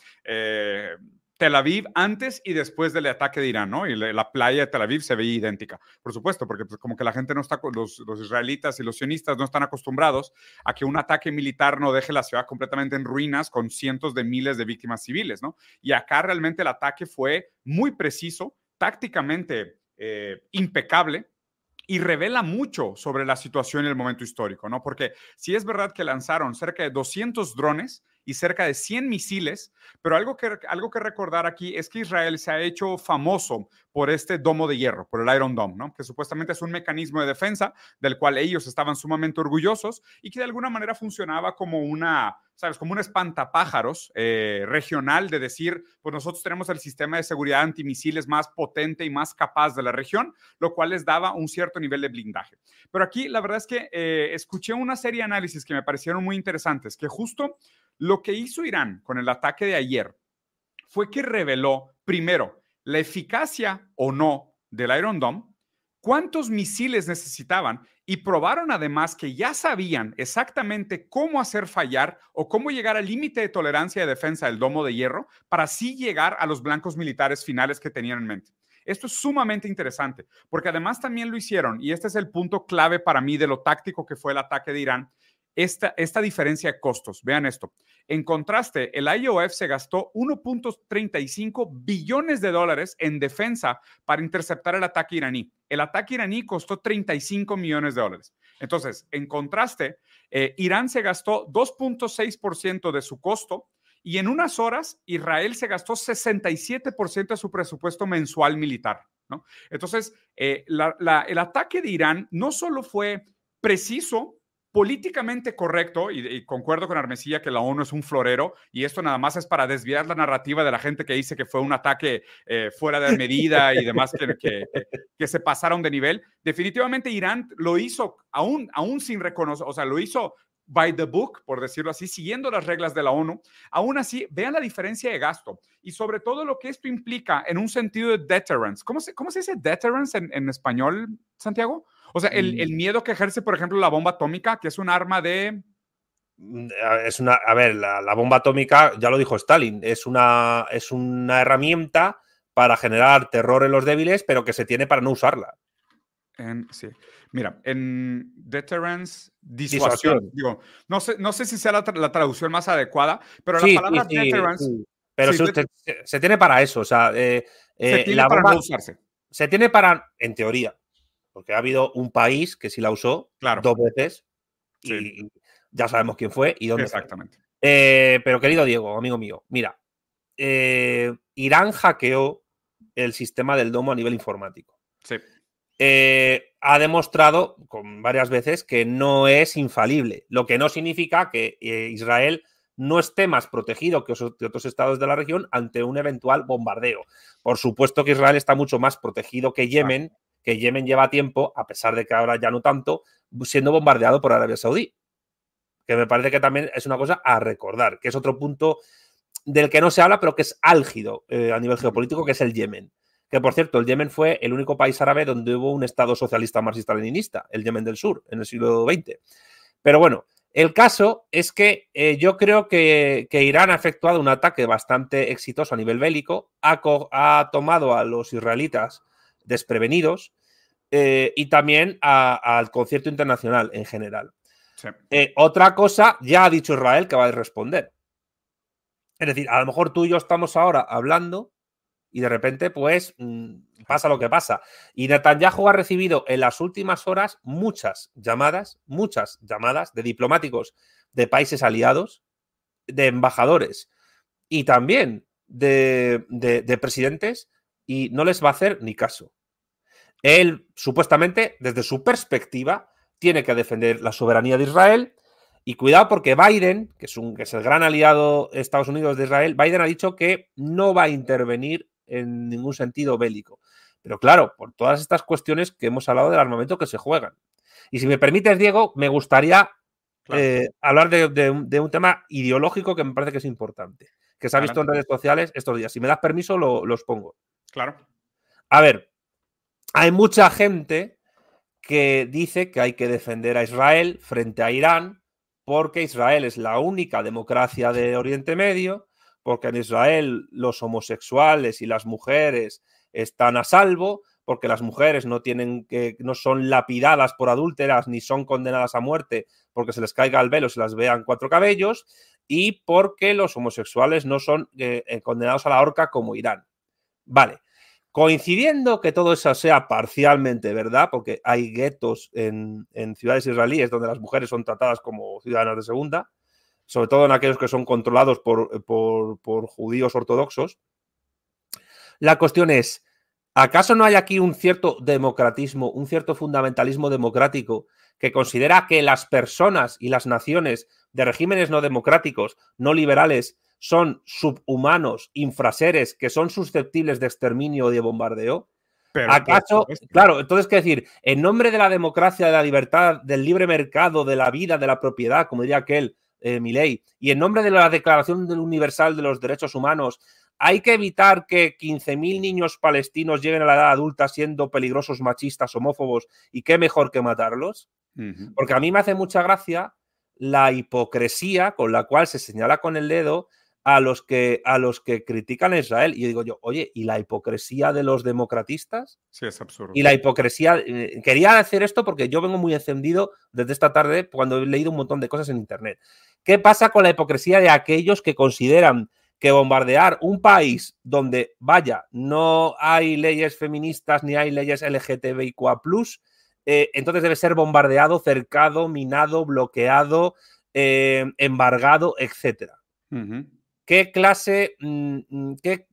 Tel Aviv antes y después del ataque de Irán, ¿no? Y la playa de Tel Aviv se veía idéntica, por supuesto, porque pues, como que la gente no está, los israelitas y los sionistas no están acostumbrados a que un ataque militar no deje la ciudad completamente en ruinas con cientos de miles de víctimas civiles, ¿no? Y acá realmente el ataque fue muy preciso, tácticamente impecable, y revela mucho sobre la situación en el momento histórico, ¿no? Porque sí es verdad que lanzaron cerca de 200 drones y cerca de 100 misiles, pero algo que recordar aquí es que Israel se ha hecho famoso por este domo de hierro, por el Iron Dome, ¿no? Que supuestamente es un mecanismo de defensa del cual ellos estaban sumamente orgullosos y que de alguna manera funcionaba como una, ¿sabes? Como un espantapájaros regional de decir, pues nosotros tenemos el sistema de seguridad antimisiles más potente y más capaz de la región, lo cual les daba un cierto nivel de blindaje. Pero aquí la verdad es que escuché una serie de análisis que me parecieron muy interesantes, que justo lo que hizo Irán con el ataque de ayer fue que reveló, primero, la eficacia o no del Iron Dome, cuántos misiles necesitaban y probaron además que ya sabían exactamente cómo hacer fallar o cómo llegar al límite de tolerancia de defensa del domo de hierro para así llegar a los blancos militares finales que tenían en mente. Esto es sumamente interesante, porque además también lo hicieron, y este es el punto clave para mí de lo táctico que fue el ataque de Irán, esta diferencia de costos. Vean esto. En contraste, el IOF se gastó 1.35 billones de dólares en defensa para interceptar el ataque iraní. El ataque iraní costó 35 millones de dólares. Entonces, en contraste, Irán se gastó 2.6% de su costo y en unas horas Israel se gastó 67% de su presupuesto mensual militar, ¿no? Entonces, el ataque de Irán no solo fue preciso, políticamente correcto, y concuerdo con Armesilla que la ONU es un florero, y esto nada más es para desviar la narrativa de la gente que dice que fue un ataque fuera de medida y demás que se pasaron de nivel. Definitivamente Irán lo hizo aún sin reconocer, o sea, lo hizo by the book, por decirlo así, siguiendo las reglas de la ONU. Aún así, vean la diferencia de gasto y sobre todo lo que esto implica en un sentido de deterrence. ¿Cómo se dice deterrence en español, Santiago? O sea, el miedo que ejerce, por ejemplo, la bomba atómica, que es un arma de... A ver, la bomba atómica, ya lo dijo Stalin, es una herramienta para generar terror en los débiles, pero que se tiene para no usarla. Sí. Mira, en deterrence, disuasión. Digo, no sé si sea la traducción más adecuada, pero sí, la palabra deterrence... Sí. Pero se tiene para eso. O sea, se tiene para no usarse. Se tiene para, en teoría, porque ha habido un país que sí la usó dos veces y ya sabemos quién fue y dónde Exactamente. fue. Pero querido Diego, amigo mío, mira, Irán hackeó el sistema del domo a nivel informático. Sí. Ha demostrado varias veces que no es infalible, lo que no significa que Israel no esté más protegido que otros estados de la región ante un eventual bombardeo. Por supuesto que Israel está mucho más protegido que Yemen, que Yemen lleva tiempo, a pesar de que ahora ya no tanto, siendo bombardeado por Arabia Saudí. Que me parece que también es una cosa a recordar, que es otro punto del que no se habla, pero que es álgido a nivel geopolítico, que es el Yemen. Que, por cierto, el Yemen fue el único país árabe donde hubo un estado socialista marxista-leninista, el Yemen del Sur, en el siglo XX. Pero bueno, el caso es que yo creo que Irán ha efectuado un ataque bastante exitoso a nivel bélico, ha tomado a los israelitas desprevenidos y también al concierto internacional en general. Sí. Otra cosa, ya ha dicho Israel que va a responder. Es decir, a lo mejor tú y yo estamos ahora hablando y de repente, pues, pasa lo que pasa. Y Netanyahu ha recibido en las últimas horas muchas llamadas de diplomáticos de países aliados, de embajadores y también de presidentes, y no les va a hacer ni caso. Él, supuestamente, desde su perspectiva, tiene que defender la soberanía de Israel. Y cuidado porque Biden, que es el gran aliado de Estados Unidos de Israel, Biden ha dicho que no va a intervenir en ningún sentido bélico. Pero claro, por todas estas cuestiones que hemos hablado del armamento que se juegan. Y si me permites, Diego, me gustaría hablar de un tema ideológico que me parece que es importante, que se ha visto en redes sociales estos días. Si me das permiso, los pongo. Claro. A ver, hay mucha gente que dice que hay que defender a Israel frente a Irán porque Israel es la única democracia de Oriente Medio, porque en Israel los homosexuales y las mujeres están a salvo, porque las mujeres no son lapidadas por adúlteras ni son condenadas a muerte porque se les caiga el velo, se las vean 4 cabellos, y porque los homosexuales no son condenados a la horca como Irán. Vale. Coincidiendo que todo eso sea parcialmente verdad, porque hay guetos en ciudades israelíes donde las mujeres son tratadas como ciudadanas de segunda, sobre todo en aquellos que son controlados por judíos ortodoxos. La cuestión es, ¿acaso no hay aquí un cierto democratismo, un cierto fundamentalismo democrático que considera que las personas y las naciones de regímenes no democráticos, no liberales, son subhumanos, infraseres, que son susceptibles de exterminio o de bombardeo? Pero, ¿acaso? Claro, entonces, ¿qué decir? En nombre de la democracia, de la libertad, del libre mercado, de la vida, de la propiedad, como diría aquel Milei, y en nombre de la Declaración Universal de los Derechos Humanos, ¿hay que evitar que 15.000 niños palestinos lleguen a la edad adulta siendo peligrosos, machistas, homófobos, y qué mejor que matarlos? Porque a mí me hace mucha gracia la hipocresía con la cual se señala con el dedo a los que critican a Israel. Y yo digo yo, oye, ¿y la hipocresía de los democratistas? Sí, es absurdo. Y la hipocresía... quería hacer esto porque yo vengo muy encendido desde esta tarde cuando he leído un montón de cosas en internet. ¿Qué pasa con la hipocresía de aquellos que consideran que bombardear un país donde, vaya, no hay leyes feministas ni hay leyes LGTBIQA+, entonces debe ser bombardeado, cercado, minado, bloqueado, embargado, etcétera? ¿Qué clase? ¿Qué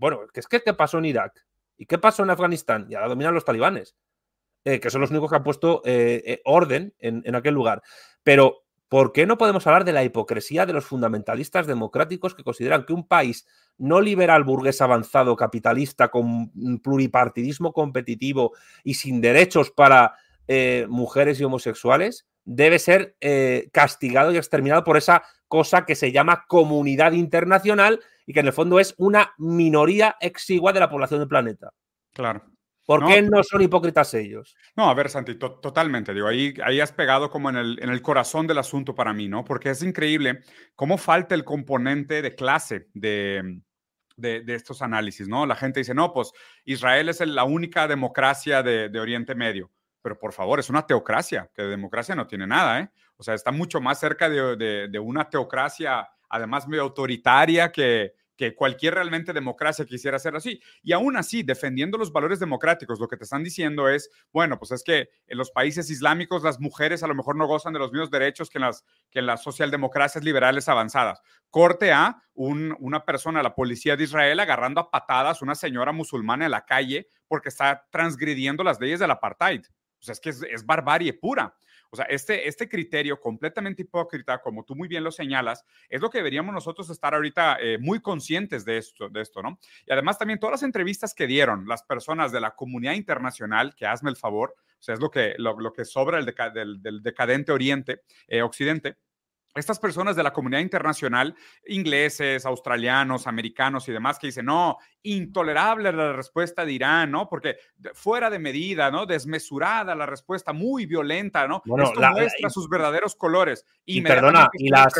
pasó en Irak? ¿Y qué pasó en Afganistán? Y ahora dominan los talibanes, que son los únicos que han puesto orden en aquel lugar. Pero, ¿por qué no podemos hablar de la hipocresía de los fundamentalistas democráticos que consideran que un país no liberal, burgués avanzado, capitalista, con pluripartidismo competitivo y sin derechos para mujeres y homosexuales debe ser castigado y exterminado por esa cosa que se llama comunidad internacional y que en el fondo es una minoría exigua de la población del planeta? Claro. ¿Por qué no son hipócritas ellos? No, a ver, Santi, totalmente. Digo, ahí has pegado como en el corazón del asunto para mí, ¿no? Porque es increíble cómo falta el componente de clase de estos análisis, ¿no? La gente dice, no, pues Israel es la única democracia de Oriente Medio. Pero por favor, es una teocracia, que de democracia no tiene nada, ¿eh? O sea, está mucho más cerca de una teocracia, además medio autoritaria, que cualquier realmente democracia quisiera ser así. Y aún así, defendiendo los valores democráticos, lo que te están diciendo es, bueno, pues es que en los países islámicos las mujeres a lo mejor no gozan de los mismos derechos que en las socialdemocracias liberales avanzadas. Corte a una persona, la policía de Israel, agarrando a patadas a una señora musulmana en la calle porque está transgrediendo las leyes del apartheid. O sea, es que es barbarie pura. O sea, este criterio completamente hipócrita, como tú muy bien lo señalas, es lo que deberíamos nosotros estar ahorita muy conscientes de esto, ¿no? Y además también todas las entrevistas que dieron las personas de la comunidad internacional, que hazme el favor, o sea, es lo que sobra del decadente Occidente. Estas personas de la comunidad internacional, ingleses, australianos, americanos y demás, que dicen, no, intolerable la respuesta de Irán, ¿no? Porque fuera de medida, ¿no? Desmesurada la respuesta, muy violenta, ¿no? Bueno, esto muestra sus verdaderos colores. Y perdona,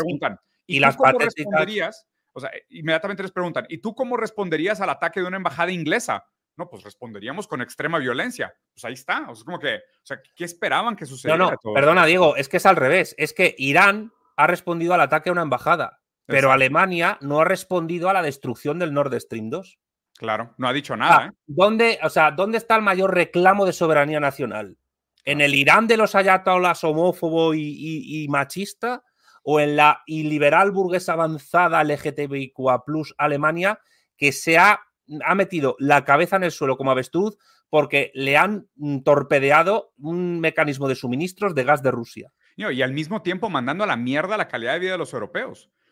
¿y tú cómo responderías? O sea, inmediatamente les preguntan, ¿y tú cómo responderías al ataque de una embajada inglesa? No, pues responderíamos con extrema violencia. Pues ahí está. O sea, es como que, o sea, ¿qué esperaban que sucediera? No, perdona, Diego, es que es al revés. Es que Irán ha respondido al ataque a una embajada, pero Exacto. Alemania no ha respondido a la destrucción del Nord Stream 2. Claro, no ha dicho nada. ¿Dónde está el mayor reclamo de soberanía nacional? ¿En el Irán de los ayatolás homófobo y machista? ¿O en la iliberal burguesa avanzada LGTBIQA+ Alemania, que se ha metido la cabeza en el suelo como avestruz porque le han torpedeado un mecanismo de suministros de gas de Rusia? Y al mismo tiempo mandando a la mierda la calidad de vida de los europeos.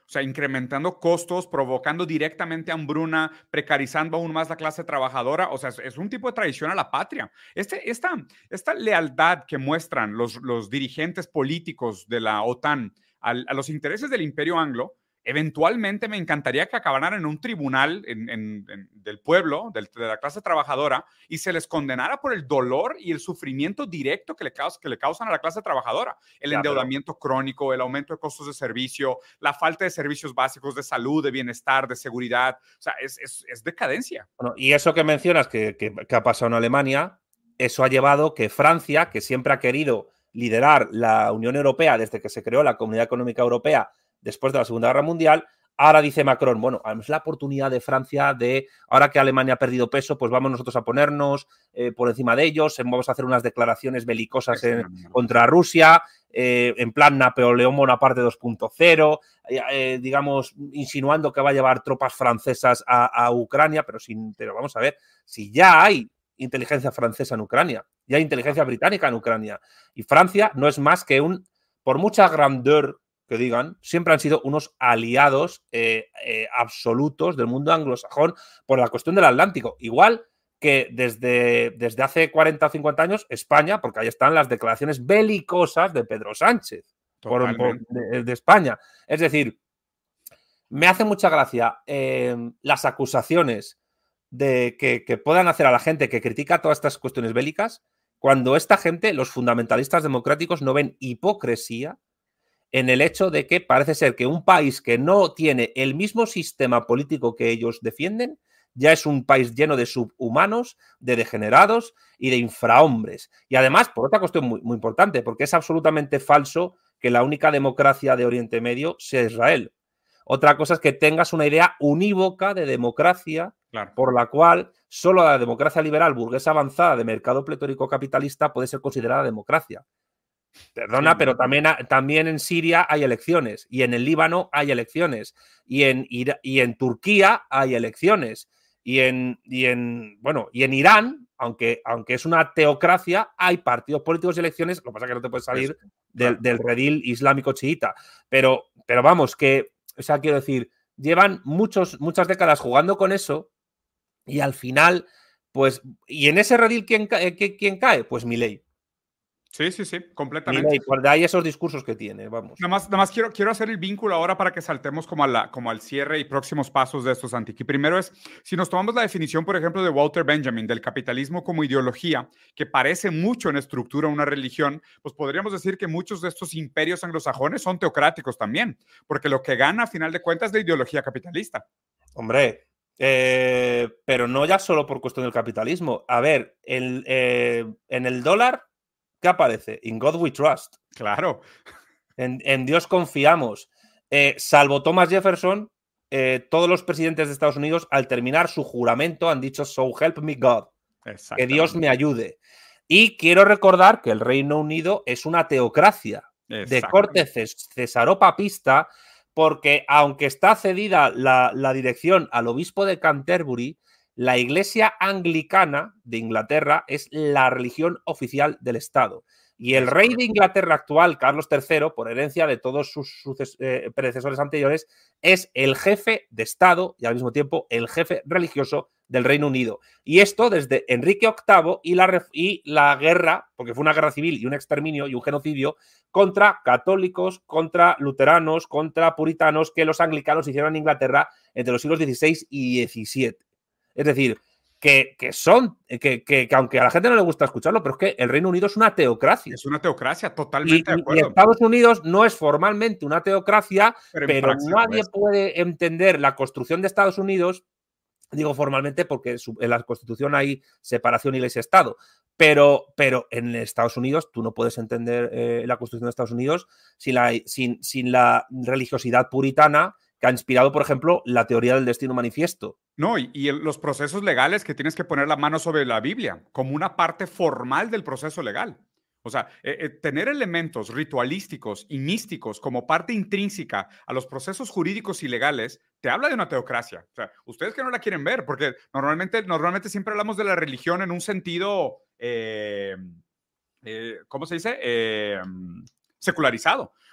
O sea, incrementando costos, provocando directamente hambruna, precarizando aún más la clase trabajadora. O sea, es un tipo de traición a la patria. Esta lealtad que muestran los dirigentes políticos de la OTAN a los intereses del imperio anglo, eventualmente me encantaría que acabaran en un tribunal del pueblo, de la clase trabajadora, y se les condenara por el dolor y el sufrimiento directo que le causan a la clase trabajadora. El endeudamiento crónico, el aumento de costos de servicio, la falta de servicios básicos de salud, de bienestar, de seguridad. O sea, es decadencia. Bueno, y eso que mencionas que ha pasado en Alemania, eso ha llevado que Francia, que siempre ha querido liderar la Unión Europea desde que se creó la Comunidad Económica Europea después de la Segunda Guerra Mundial, ahora dice Macron, bueno, es la oportunidad de Francia de, ahora que Alemania ha perdido peso, pues vamos nosotros a ponernos por encima de ellos, vamos a hacer unas declaraciones belicosas contra Rusia, en plan Napoleón Bonaparte 2.0, digamos, insinuando que va a llevar tropas francesas a Ucrania, pero vamos a ver, si ya hay inteligencia francesa en Ucrania, ya hay inteligencia británica en Ucrania, y Francia no es más que por mucha grandeur que digan, siempre han sido unos aliados absolutos del mundo anglosajón por la cuestión del Atlántico. Igual que desde hace 40 o 50 años, España, porque ahí están las declaraciones belicosas de Pedro Sánchez de España. Es decir, me hace mucha gracia las acusaciones de que puedan hacer a la gente que critica todas estas cuestiones bélicas, cuando esta gente, los fundamentalistas democráticos, no ven hipocresía en el hecho de que parece ser que un país que no tiene el mismo sistema político que ellos defienden ya es un país lleno de subhumanos, de degenerados y de infrahombres. Y además, por otra cuestión muy, muy importante, porque es absolutamente falso que la única democracia de Oriente Medio sea Israel. Otra cosa es que tengas una idea unívoca de democracia, claro, por la cual solo la democracia liberal burguesa avanzada de mercado pletórico capitalista puede ser considerada democracia. Perdona, sí, pero también en Siria hay elecciones, y en el Líbano hay elecciones, y en Turquía hay elecciones, y en Irán, aunque es una teocracia, hay partidos políticos y elecciones. Lo que pasa es que no te puedes salir del redil islámico chiita. Pero vamos, o sea, quiero decir, llevan muchas décadas jugando con eso, y al final, pues, y en ese redil, ¿quién cae? Pues Milei. Sí, completamente. Y por de ahí esos discursos que tiene, vamos. Nada más quiero hacer el vínculo ahora para que saltemos como al cierre y próximos pasos de estos, Santi. Y primero es, si nos tomamos la definición, por ejemplo, de Walter Benjamin, del capitalismo como ideología, que parece mucho en estructura una religión, pues podríamos decir que muchos de estos imperios anglosajones son teocráticos también, porque lo que gana a final de cuentas es la ideología capitalista. Hombre, pero no ya solo por cuestión del capitalismo. A ver, en el dólar, ¿qué aparece? In God we trust. Claro. En Dios confiamos. Salvo Thomas Jefferson, todos los presidentes de Estados Unidos, al terminar su juramento, han dicho "So help me God". Que Dios me ayude. Y quiero recordar que el Reino Unido es una teocracia de corte cesaropapista, porque aunque está cedida la dirección al obispo de Canterbury, la Iglesia Anglicana de Inglaterra es la religión oficial del Estado. Y el rey de Inglaterra actual, Carlos III, por herencia de todos sus predecesores anteriores, es el jefe de Estado y al mismo tiempo el jefe religioso del Reino Unido. Y esto desde Enrique VIII y la guerra, porque fue una guerra civil y un exterminio y un genocidio, contra católicos, contra luteranos, contra puritanos, que los anglicanos hicieron en Inglaterra entre los siglos XVI y XVII. Es decir, que aunque a la gente no le gusta escucharlo, pero es que el Reino Unido es una teocracia. Es una teocracia, totalmente de acuerdo. Y Estados Unidos no es formalmente una teocracia, pero nadie puede entender la construcción de Estados Unidos, digo formalmente porque en la Constitución hay separación Iglesia-Estado, pero en Estados Unidos tú no puedes entender la Constitución de Estados Unidos sin la religiosidad puritana que ha inspirado, por ejemplo, la teoría del destino manifiesto. No, y los procesos legales que tienes que poner la mano sobre la Biblia como una parte formal del proceso legal. O sea, tener elementos ritualísticos y místicos como parte intrínseca a los procesos jurídicos y legales te habla de una teocracia. O sea, ustedes que no la quieren ver, porque normalmente siempre hablamos de la religión en un sentido, ¿cómo se dice? Secularizado.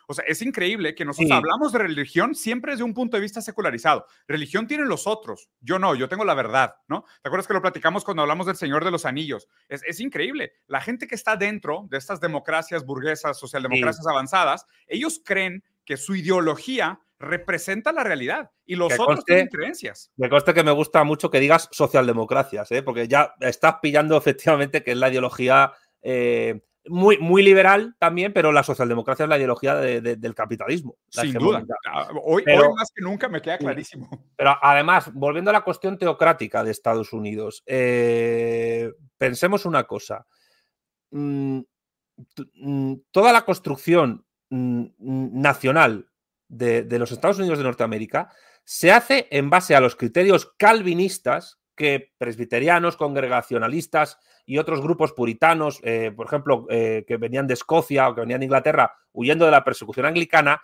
O sea, es increíble que nosotros Sí. hablamos de religión siempre desde un punto de vista secularizado. Religión tienen los otros, yo no, yo tengo la verdad, ¿no? ¿Te acuerdas que lo platicamos cuando hablamos del Señor de los Anillos? Es increíble. La gente que está dentro de estas democracias burguesas, socialdemocracias avanzadas, ellos creen que su ideología representa la realidad y los otros tienen creencias. Me consta que me gusta mucho que digas socialdemocracias, porque ya estás pillando efectivamente que es la ideología muy, muy liberal también, pero la socialdemocracia es la ideología del capitalismo. Sin duda. Hoy más que nunca me queda clarísimo. Pero además, volviendo a la cuestión teocrática de Estados Unidos, pensemos una cosa. Toda la construcción nacional de los Estados Unidos de Norteamérica se hace en base a los criterios calvinistas que presbiterianos, congregacionalistas y otros grupos puritanos, por ejemplo, que venían de Escocia o que venían de Inglaterra huyendo de la persecución anglicana,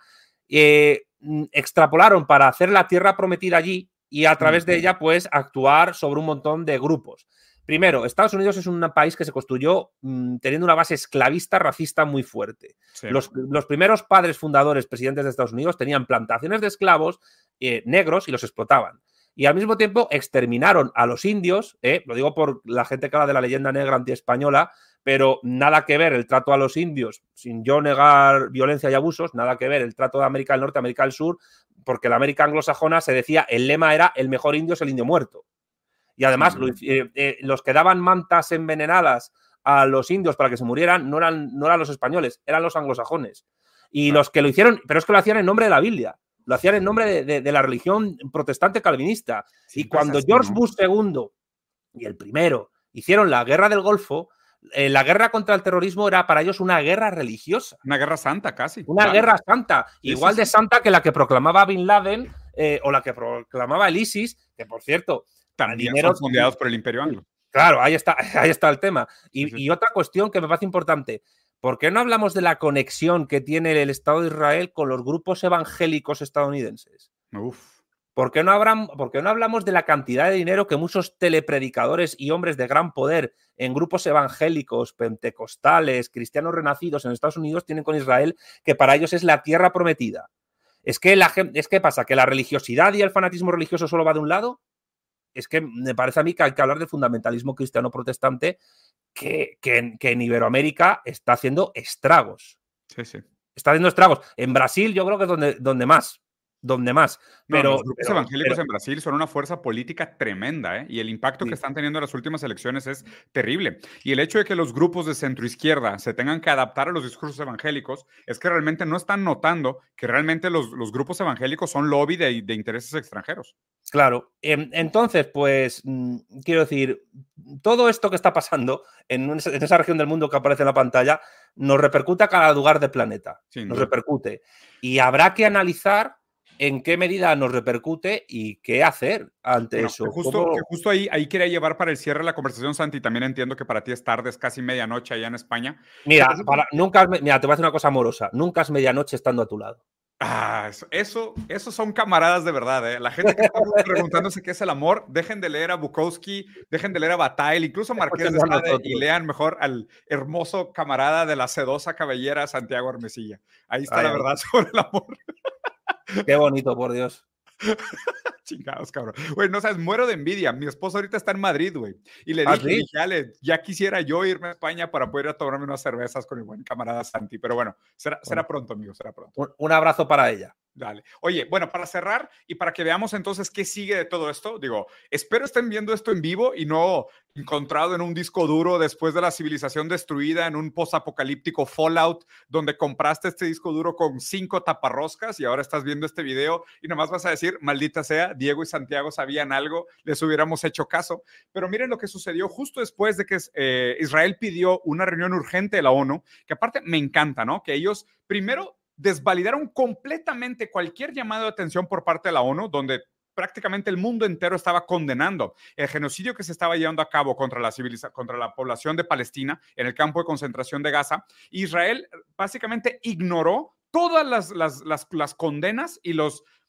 extrapolaron para hacer la tierra prometida allí y a través de ella, pues, actuar sobre un montón de grupos. Primero, Estados Unidos es un país que se construyó teniendo una base esclavista, racista muy fuerte. Sí. Los primeros padres fundadores, presidentes de Estados Unidos, tenían plantaciones de esclavos negros y los explotaban. Y al mismo tiempo exterminaron a los indios, lo digo por la gente que habla de la leyenda negra antiespañola, pero nada que ver el trato a los indios, sin yo negar violencia y abusos, nada que ver el trato de América del Norte, América del Sur, porque la América anglosajona se decía, el lema era el mejor indio es el indio muerto. Y además, los que daban mantas envenenadas a los indios para que se murieran no eran los españoles, eran los anglosajones. Y los que lo hicieron, pero es que lo hacían en nombre de la Biblia, lo hacían en nombre de la religión protestante calvinista. Sí, y cuando George Bush II y el primero hicieron la guerra del Golfo, la guerra contra el terrorismo era para ellos una guerra religiosa. Una guerra santa, casi. Una guerra santa, igual de santa que la que proclamaba Bin Laden o la que proclamaba el ISIS, que por cierto... También son fundados por el Imperio Anglo. Claro, ahí está el tema. Y otra cuestión que me parece importante, ¿por qué no hablamos de la conexión que tiene el Estado de Israel con los grupos evangélicos estadounidenses? ¿Por qué no hablamos de la cantidad de dinero que muchos telepredicadores y hombres de gran poder en grupos evangélicos, pentecostales, cristianos renacidos en Estados Unidos tienen con Israel, que para ellos es la tierra prometida? ¿Es que pasa? ¿Que la religiosidad y el fanatismo religioso solo va de un lado? Es que me parece a mí que hay que hablar del fundamentalismo cristiano protestante que en Iberoamérica está haciendo estragos. Sí, sí. Está haciendo estragos. En Brasil yo creo que es donde más. Pero, los grupos evangélicos en Brasil son una fuerza política tremenda, ¿eh? Y el impacto que están teniendo en las últimas elecciones es terrible. Y el hecho de que los grupos de centroizquierda se tengan que adaptar a los discursos evangélicos es que realmente no están notando que realmente los grupos evangélicos son lobby de intereses extranjeros. Claro. Entonces, pues, quiero decir, todo esto que está pasando en esa región del mundo que aparece en la pantalla nos repercute a cada lugar del planeta. Nos repercute. Y habrá que analizar en qué medida nos repercute y qué hacer ante eso. Justo ahí quería llevar para el cierre de la conversación, Santi. También entiendo que para ti es tarde, es casi medianoche allá en España. Mira, te voy a decir una cosa amorosa. Nunca es medianoche estando a tu lado. Eso son camaradas de verdad, ¿eh? La gente que está preguntándose qué es el amor, dejen de leer a Bukowski, dejen de leer a Bataille, incluso a Marqués de Sade, y lean mejor al hermoso camarada de la sedosa cabellera Santiago Armesilla. Ahí está la verdad sobre el amor. Qué bonito, por Dios. Chingados, cabrón. Güey, no sabes, muero de envidia. Mi esposa ahorita está en Madrid, güey. Y le dije, Ale, ya quisiera yo irme a España para poder ir a tomarme unas cervezas con mi buen camarada Santi. Pero bueno, será pronto, amigo, será pronto. Un abrazo para ella. Dale. Oye, bueno, para cerrar y para que veamos entonces qué sigue de todo esto, digo, espero estén viendo esto en vivo y no encontrado en un disco duro después de la civilización destruida en un post-apocalíptico Fallout donde compraste este disco duro con 5 taparroscas y ahora estás viendo este video y nomás vas a decir, maldita sea, Diego y Santiago sabían algo, les hubiéramos hecho caso. Pero miren lo que sucedió justo después de que Israel pidió una reunión urgente de la ONU, que aparte me encanta, ¿no? Que ellos primero desvalidaron completamente cualquier llamado de atención por parte de la ONU, donde prácticamente el mundo entero estaba condenando el genocidio que se estaba llevando a cabo contra la población de Palestina en el campo de concentración de Gaza. Israel básicamente ignoró todas las condenas y los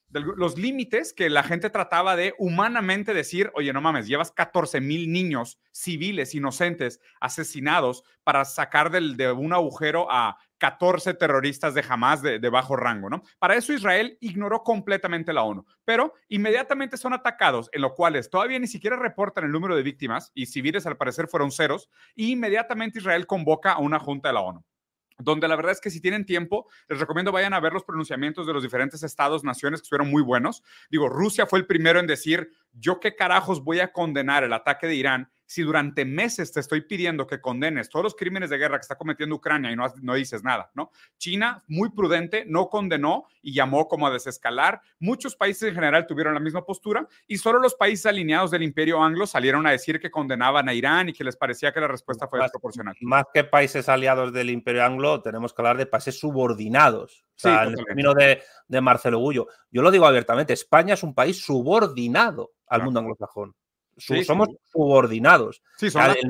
los límites que la gente trataba de humanamente decir, oye, no mames, llevas 14,000 niños civiles inocentes asesinados para sacar de un agujero a 14 terroristas de Hamas de bajo rango, ¿no? Para eso Israel ignoró completamente la ONU, pero inmediatamente son atacados, en lo cuales todavía ni siquiera reportan el número de víctimas y civiles al parecer fueron ceros, y inmediatamente Israel convoca a una junta de la ONU, donde la verdad es que si tienen tiempo, les recomiendo vayan a ver los pronunciamientos de los diferentes estados, naciones, que estuvieron muy buenos. Digo, Rusia fue el primero en decir, yo qué carajos voy a condenar el ataque de Irán si durante meses te estoy pidiendo que condenes todos los crímenes de guerra que está cometiendo Ucrania y no dices nada, ¿no? China, muy prudente, no condenó y llamó como a desescalar. Muchos países en general tuvieron la misma postura y solo los países alineados del Imperio Anglo salieron a decir que condenaban a Irán y que les parecía que la respuesta fue desproporcional. Más que países aliados del Imperio Anglo, tenemos que hablar de países subordinados. O sea, sí, en el término de Marcelo Gullo. Yo lo digo abiertamente, España es un país subordinado al mundo anglosajón. Somos subordinados. Sí,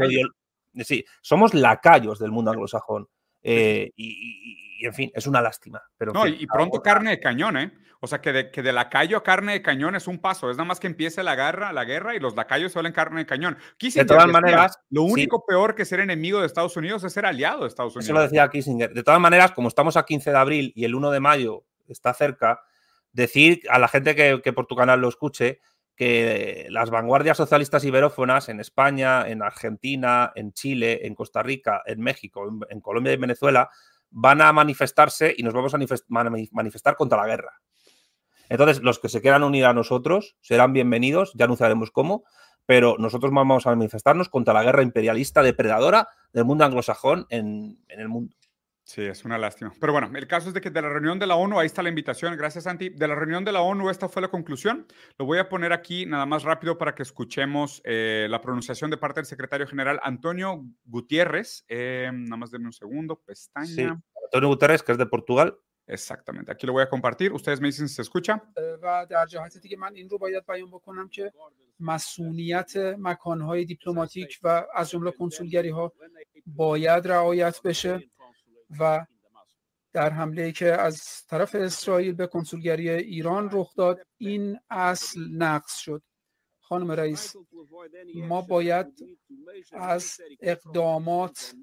somos lacayos del mundo anglosajón. Y en fin, es una lástima. Pero no, y pronto carne de cañón, ¿eh? O sea, que de lacayo a carne de cañón es un paso. Es nada más que empiece la guerra y los lacayos se vuelven carne de cañón. Kissinger, de todas maneras, lo único peor que ser enemigo de Estados Unidos es ser aliado de Estados Unidos. Eso lo decía Kissinger. De todas maneras, como estamos a 15 de abril y el 1 de mayo está cerca, decir a la gente que por tu canal lo escuche que las vanguardias socialistas iberófonas en España, en Argentina, en Chile, en Costa Rica, en México, en Colombia y en Venezuela van a manifestarse y nos vamos a manifestar contra la guerra. Entonces, los que se quieran unir a nosotros serán bienvenidos, ya anunciaremos cómo, pero nosotros vamos a manifestarnos contra la guerra imperialista depredadora del mundo anglosajón en el mundo. Sí, es una lástima. Pero bueno, el caso es de que de la reunión de la ONU, ahí está la invitación, gracias Santi, de la reunión de la ONU esta fue la conclusión. Lo voy a poner aquí nada más rápido para que escuchemos la pronunciación de parte del secretario general Antonio Guterres. Nada más denme un segundo, pestaña. Sí, Antonio Guterres, que es de Portugal. Exactamente, aquí lo voy a compartir. Ustedes me dicen si se escucha. و در جهت دیگه من این رو باید بیان بکنم که مسئولیت مکانهای دیپلماتیک و از جمله کنسولگری ها باید رعایت بشه و در حمله‌ای که از طرف اسرائیل به کنسولگری ایران رخ داد این اصل نقض شد. خانم رئیس، ما باید از اقدامات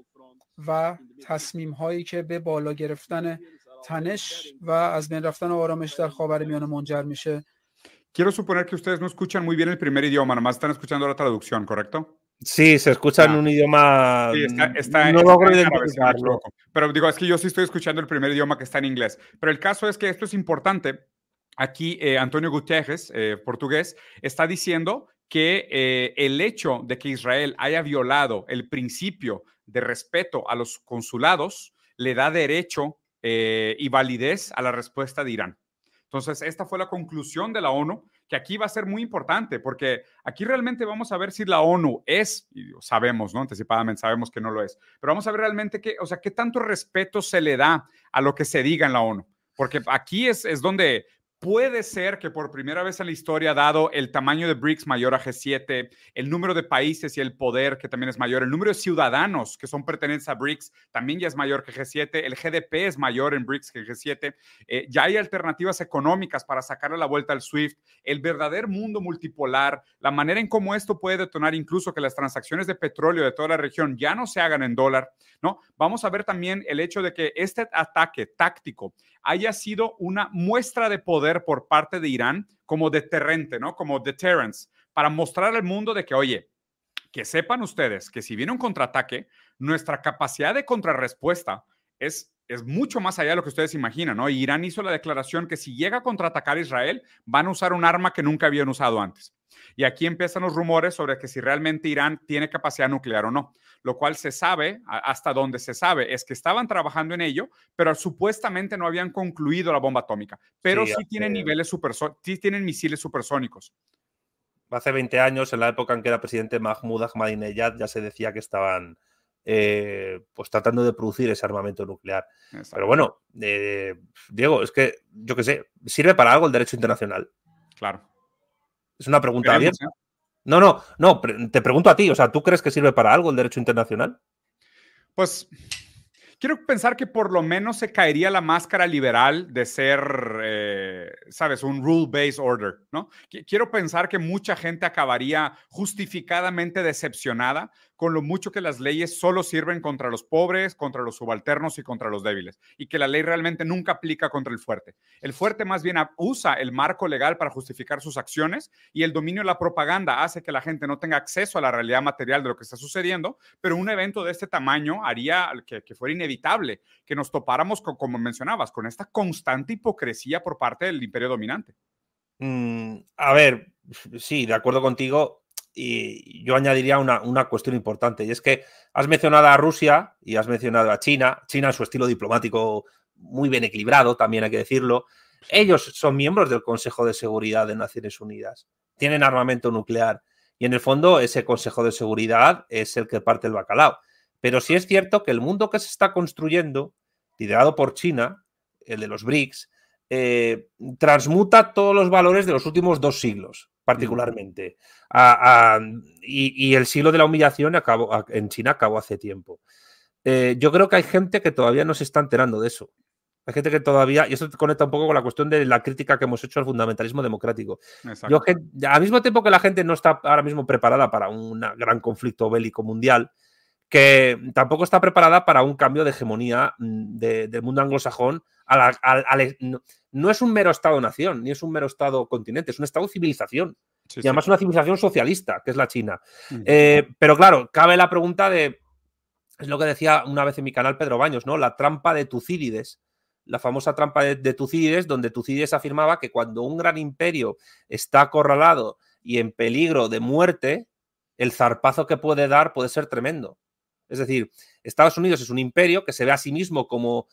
و تصمیم‌هایی که به بالا گرفتن تنش و از بین رفتن آرامش در خاورمیانه منجر میشه. Quiero suponer que ustedes no escuchan muy bien el primer idioma, nomás están escuchando la traducción, ¿correcto? Sí, se escucha en un idioma. Sí, no logro identificarlo. Pero digo, es que yo sí estoy escuchando el primer idioma que está en inglés. Pero el caso es que esto es importante. Aquí Antonio Guterres, portugués, está diciendo que el hecho de que Israel haya violado el principio de respeto a los consulados le da derecho y validez a la respuesta de Irán. Entonces, esta fue la conclusión de la ONU, que aquí va a ser muy importante, porque aquí realmente vamos a ver si la ONU es, y sabemos, ¿no? Anticipadamente sabemos que no lo es, pero vamos a ver realmente qué tanto respeto se le da a lo que se diga en la ONU, porque aquí es donde puede ser que por primera vez en la historia, dado el tamaño de BRICS mayor a G7, el número de países y el poder que también es mayor, el número de ciudadanos que son pertenecientes a BRICS también ya es mayor que G7, el GDP es mayor en BRICS que G7, ya hay alternativas económicas para sacarle la vuelta al SWIFT, el verdadero mundo multipolar, la manera en cómo esto puede detonar incluso que las transacciones de petróleo de toda la región ya no se hagan en dólar, ¿no? Vamos a ver también el hecho de que este ataque táctico haya sido una muestra de poder por parte de Irán como deterrente, ¿no? Como deterrence, para mostrar al mundo de que, oye, que sepan ustedes que si viene un contraataque, nuestra capacidad de contrarrespuesta es mucho más allá de lo que ustedes imaginan, ¿no? Y Irán hizo la declaración que si llega a contraatacar a Israel, van a usar un arma que nunca habían usado antes. Y aquí empiezan los rumores sobre que si realmente Irán tiene capacidad nuclear o no, lo cual se sabe, hasta donde se sabe, es que estaban trabajando en ello, pero supuestamente no habían concluido la bomba atómica, pero sí tienen sí tienen misiles supersónicos. Hace 20 años, en la época en que era presidente Mahmoud Ahmadinejad, ya se decía que estaban pues tratando de producir ese armamento nuclear. Exacto. Pero bueno, Diego, es que, yo qué sé, ¿sirve para algo el derecho internacional? Claro. Es una pregunta abierta. No, te pregunto a ti, o sea, ¿tú crees que sirve para algo el derecho internacional? Pues quiero pensar que por lo menos se caería la máscara liberal de ser, ¿sabes? Un rule-based order, ¿no? Quiero pensar que mucha gente acabaría justificadamente decepcionada con lo mucho que las leyes solo sirven contra los pobres, contra los subalternos y contra los débiles, y que la ley realmente nunca aplica contra el fuerte. El fuerte más bien usa el marco legal para justificar sus acciones, y el dominio de la propaganda hace que la gente no tenga acceso a la realidad material de lo que está sucediendo, pero un evento de este tamaño haría que fuera inevitable que nos topáramos, como mencionabas, con esta constante hipocresía por parte del imperio dominante. A ver, sí, de acuerdo contigo. Y yo añadiría una cuestión importante, y es que has mencionado a Rusia y has mencionado a China. China en su estilo diplomático muy bien equilibrado, también hay que decirlo. Ellos son miembros del Consejo de Seguridad de Naciones Unidas. Tienen armamento nuclear. Y en el fondo ese Consejo de Seguridad es el que parte el bacalao. Pero sí es cierto que el mundo que se está construyendo, liderado por China, el de los BRICS, transmuta todos los valores de los últimos 2 siglos, particularmente. Y el siglo de la humillación en China acabó hace tiempo. Yo creo que hay gente que todavía no se está enterando de eso. Hay gente que todavía, y esto conecta un poco con la cuestión de la crítica que hemos hecho al fundamentalismo democrático. Yo, al mismo tiempo que la gente no está ahora mismo preparada para un gran conflicto bélico mundial, que tampoco está preparada para un cambio de hegemonía del mundo anglosajón. No es un mero Estado-nación, ni es un mero Estado-continente, es un Estado-civilización. Sí, y además una civilización socialista, que es la China. Pero claro, cabe la pregunta de, es lo que decía una vez en mi canal Pedro Baños, ¿no? La trampa de Tucídides. La famosa trampa de Tucídides, donde Tucídides afirmaba que cuando un gran imperio está acorralado y en peligro de muerte, el zarpazo que puede dar puede ser tremendo. Es decir, Estados Unidos es un imperio que se ve a sí mismo como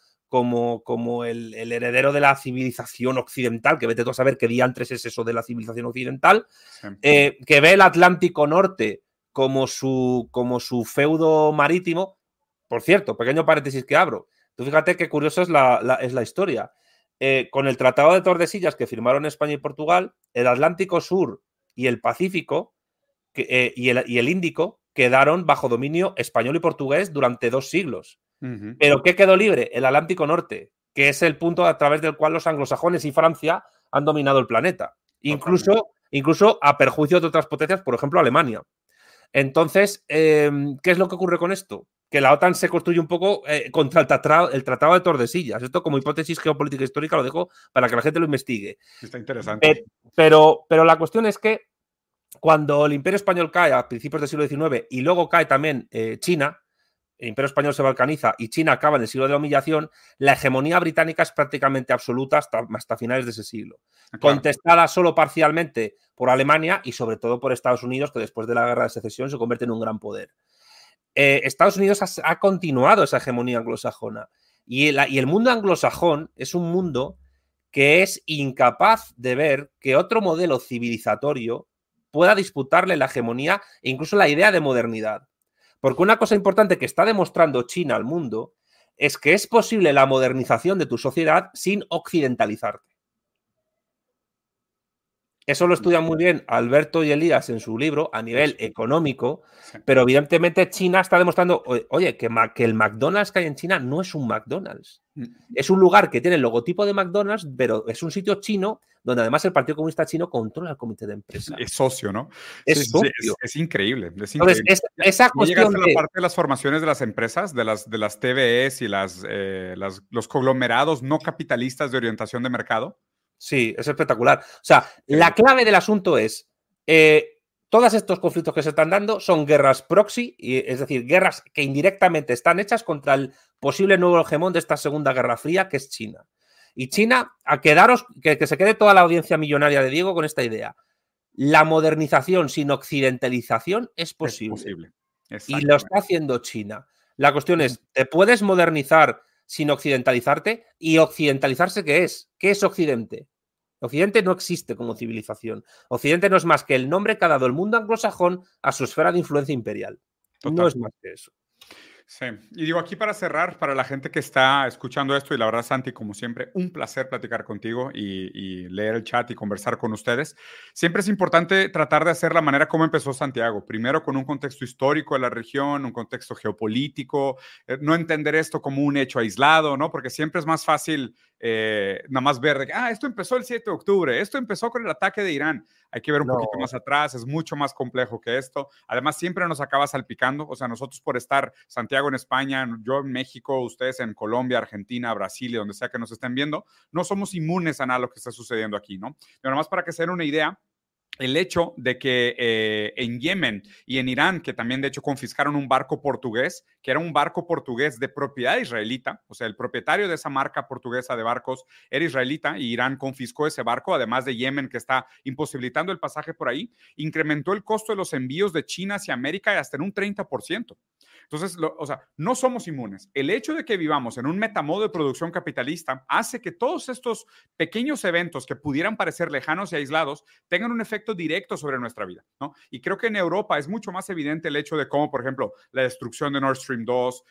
el heredero de la civilización occidental, que vete tú a saber qué diantres es eso de la civilización occidental, que ve el Atlántico Norte como su feudo marítimo. Por cierto, pequeño paréntesis que abro. Tú fíjate qué curiosa es la historia. Con el Tratado de Tordesillas que firmaron España y Portugal, el Atlántico Sur y el Pacífico y el Índico quedaron bajo dominio español y portugués durante 2 siglos. Pero ¿qué quedó libre? El Atlántico Norte, que es el punto a través del cual los anglosajones y Francia han dominado el planeta. Incluso a perjuicio de otras potencias, por ejemplo, Alemania. Entonces, ¿qué es lo que ocurre con esto? Que la OTAN se construye un poco contra el Tratado de Tordesillas. Esto, como hipótesis geopolítica histórica, lo dejo para que la gente lo investigue. Está interesante. Pero la cuestión es que cuando el Imperio Español cae a principios del siglo XIX y luego cae también China, el Imperio Español se balcaniza y China acaba en el siglo de la humillación, la hegemonía británica es prácticamente absoluta hasta finales de ese siglo. Claro. Contestada solo parcialmente por Alemania y sobre todo por Estados Unidos, que después de la Guerra de Secesión se convierte en un gran poder. Estados Unidos ha continuado esa hegemonía anglosajona y el mundo anglosajón es un mundo que es incapaz de ver que otro modelo civilizatorio pueda disputarle la hegemonía e incluso la idea de modernidad. Porque una cosa importante que está demostrando China al mundo es que es posible la modernización de tu sociedad sin occidentalizarte. Eso lo estudian muy bien Alberto y Elías en su libro a nivel económico, pero evidentemente China está demostrando, oye, que el McDonald's que hay en China no es un McDonald's. Es un lugar que tiene el logotipo de McDonald's, pero es un sitio chino donde además el Partido Comunista Chino controla el comité de empresa. Es socio, ¿no? Es socio. Es increíble. Es increíble. Entonces, esa cuestión llegaste a la parte de las formaciones de las empresas, de las TVEs y los conglomerados no capitalistas de orientación de mercado. Sí, es espectacular. O sea, la clave del asunto es todos estos conflictos que se están dando son guerras proxy, es decir, guerras que indirectamente están hechas contra el posible nuevo hegemón de esta Segunda Guerra Fría, que es China. Y China, que se quede toda la audiencia millonaria de Diego con esta idea. La modernización sin occidentalización es posible. Y lo está haciendo China. La cuestión es, ¿te puedes modernizar sin occidentalizarte? ¿Y occidentalizarse qué es? ¿Qué es Occidente? Occidente no existe como civilización. Occidente no es más que el nombre que ha dado el mundo anglosajón a su esfera de influencia imperial. Total. No es más que eso. Sí, y digo aquí para cerrar, para la gente que está escuchando esto, y la verdad, Santi, como siempre, un placer platicar contigo y leer el chat y conversar con ustedes. Siempre es importante tratar de hacer la manera como empezó Santiago, primero con un contexto histórico de la región, un contexto geopolítico, no entender esto como un hecho aislado, ¿no? Porque siempre es más fácil nada más ver de que, esto empezó el 7 de octubre, esto empezó con el ataque de Irán. Hay que ver un poquito más atrás, es mucho más complejo que esto. Además, siempre nos acaba salpicando, o sea, nosotros por estar, Santiago en España, yo en México, ustedes en Colombia, Argentina, Brasil y donde sea que nos estén viendo, no somos inmunes a nada lo que está sucediendo aquí, ¿no? Pero nada más para que se den una idea, el hecho de que en Yemen y en Irán, que también de hecho confiscaron un barco portugués, que era un barco portugués de propiedad israelita, o sea, el propietario de esa marca portuguesa de barcos era israelita y Irán confiscó ese barco, además de Yemen, que está imposibilitando el pasaje por ahí, incrementó el costo de los envíos de China hacia América hasta en un 30%. Entonces, o sea, no somos inmunes. El hecho de que vivamos en un metamodo de producción capitalista hace que todos estos pequeños eventos que pudieran parecer lejanos y aislados tengan un efecto directo sobre nuestra vida, ¿no? Y creo que en Europa es mucho más evidente el hecho de cómo, por ejemplo, la destrucción de Nord Stream 2,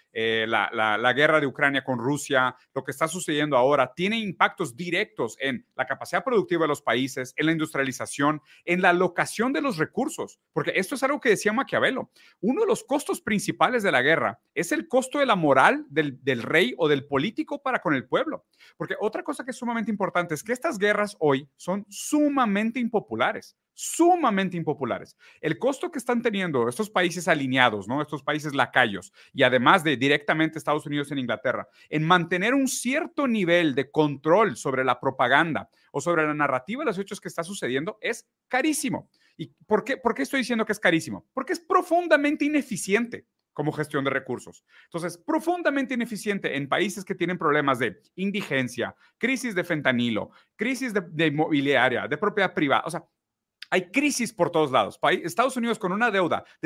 la guerra de Ucrania con Rusia, lo que está sucediendo ahora, tiene impactos directos en la capacidad productiva de los países, en la industrialización, en la alocación de los recursos, porque esto es algo que decía Maquiavelo. Uno de los costos principales de la guerra es el costo de la moral del rey o del político para con el pueblo. Porque otra cosa que es sumamente importante es que estas guerras hoy son sumamente impopulares. Sumamente impopulares. El costo que están teniendo estos países alineados, ¿no? Estos países lacayos, y además de directamente Estados Unidos en Inglaterra, en mantener un cierto nivel de control sobre la propaganda o sobre la narrativa de los hechos que está sucediendo, es carísimo. ¿Y por qué estoy diciendo que es carísimo? Porque es profundamente ineficiente como gestión de recursos. Entonces, profundamente ineficiente en países que tienen problemas de indigencia, crisis de fentanilo, crisis de inmobiliaria, de propiedad privada. O sea, hay crisis por todos lados. Estados Unidos, con una deuda de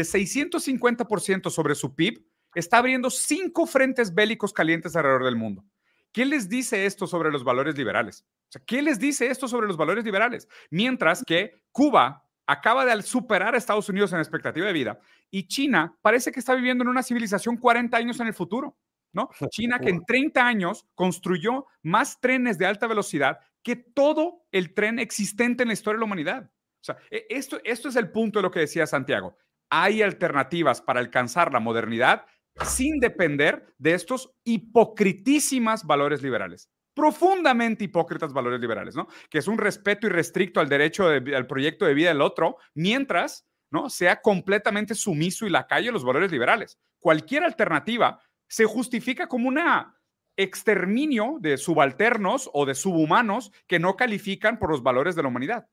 650% sobre su PIB, está abriendo 5 frentes bélicos calientes alrededor del mundo. ¿Qué les dice esto sobre los valores liberales? O sea, ¿qué les dice esto sobre los valores liberales? Mientras que Cuba acaba de superar a Estados Unidos en expectativa de vida y China parece que está viviendo en una civilización 40 años en el futuro, ¿no? China, que en 30 años construyó más trenes de alta velocidad que todo el tren existente en la historia de la humanidad. O sea, esto es el punto de lo que decía Santiago. Hay alternativas para alcanzar la modernidad sin depender de estos hipocritísimas valores liberales. Profundamente hipócritas valores liberales, ¿no? Que es un respeto irrestricto al derecho al proyecto de vida del otro, mientras, ¿no?, sea completamente sumiso y lacayo a los valores liberales. Cualquier alternativa se justifica como una exterminio de subalternos o de subhumanos que no califican por los valores de la humanidad.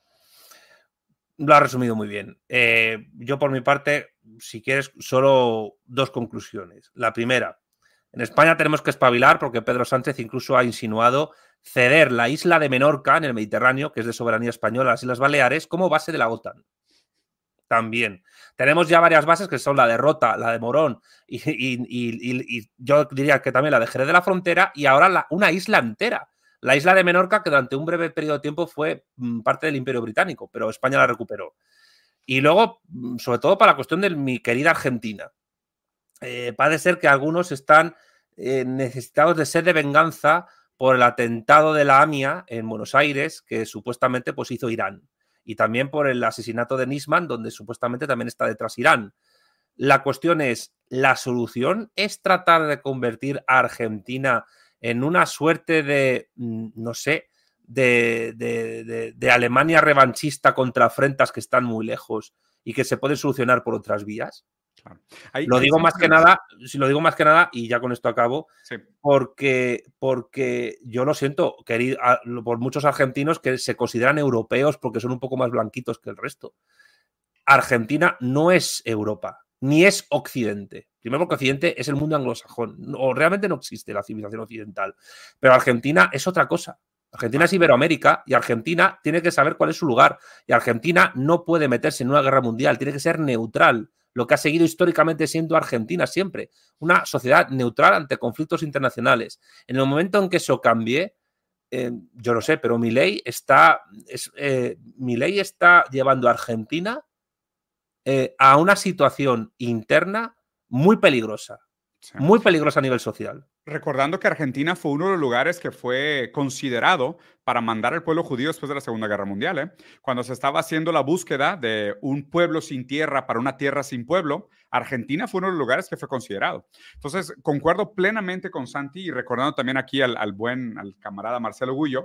Lo has resumido muy bien. Yo, por mi parte, si quieres, solo 2 conclusiones. La primera, en España tenemos que espabilar porque Pedro Sánchez incluso ha insinuado ceder la isla de Menorca en el Mediterráneo, que es de soberanía española, las Islas Baleares, como base de la OTAN. También. Tenemos ya varias bases que son la de Rota, la de Morón y yo diría que también la de Jerez de la Frontera y ahora una isla entera. La isla de Menorca, que durante un breve periodo de tiempo fue parte del Imperio Británico, pero España la recuperó. Y luego, sobre todo para la cuestión de mi querida Argentina. Parece ser que algunos están necesitados de sed de venganza por el atentado de la AMIA en Buenos Aires, que supuestamente pues, hizo Irán. Y también por el asesinato de Nisman, donde supuestamente también está detrás Irán. La cuestión es, ¿la solución es tratar de convertir a Argentina en una suerte de, no sé, de Alemania revanchista contra afrentas que están muy lejos y que se pueden solucionar por otras vías? Claro. Lo digo más que nada, y ya con esto acabo, sí. porque yo lo siento, por muchos argentinos que se consideran europeos porque son un poco más blanquitos que el resto. Argentina no es Europa, ni es Occidente. Primero porque Occidente es el mundo anglosajón, o realmente no existe la civilización occidental, pero Argentina es otra cosa. Argentina es Iberoamérica y Argentina tiene que saber cuál es su lugar. Y Argentina no puede meterse en una guerra mundial, tiene que ser neutral. Lo que ha seguido históricamente siendo Argentina siempre, una sociedad neutral ante conflictos internacionales. En el momento en que eso cambie, yo no sé, pero Milei está llevando a Argentina a una situación interna muy peligrosa. Sí. Muy peligrosa a nivel social. Recordando que Argentina fue uno de los lugares que fue considerado para mandar al pueblo judío después de la Segunda Guerra Mundial, ¿eh? Cuando se estaba haciendo la búsqueda de un pueblo sin tierra para una tierra sin pueblo, Argentina fue uno de los lugares que fue considerado. Entonces, concuerdo plenamente con Santi y recordando también aquí al camarada Marcelo Gullo,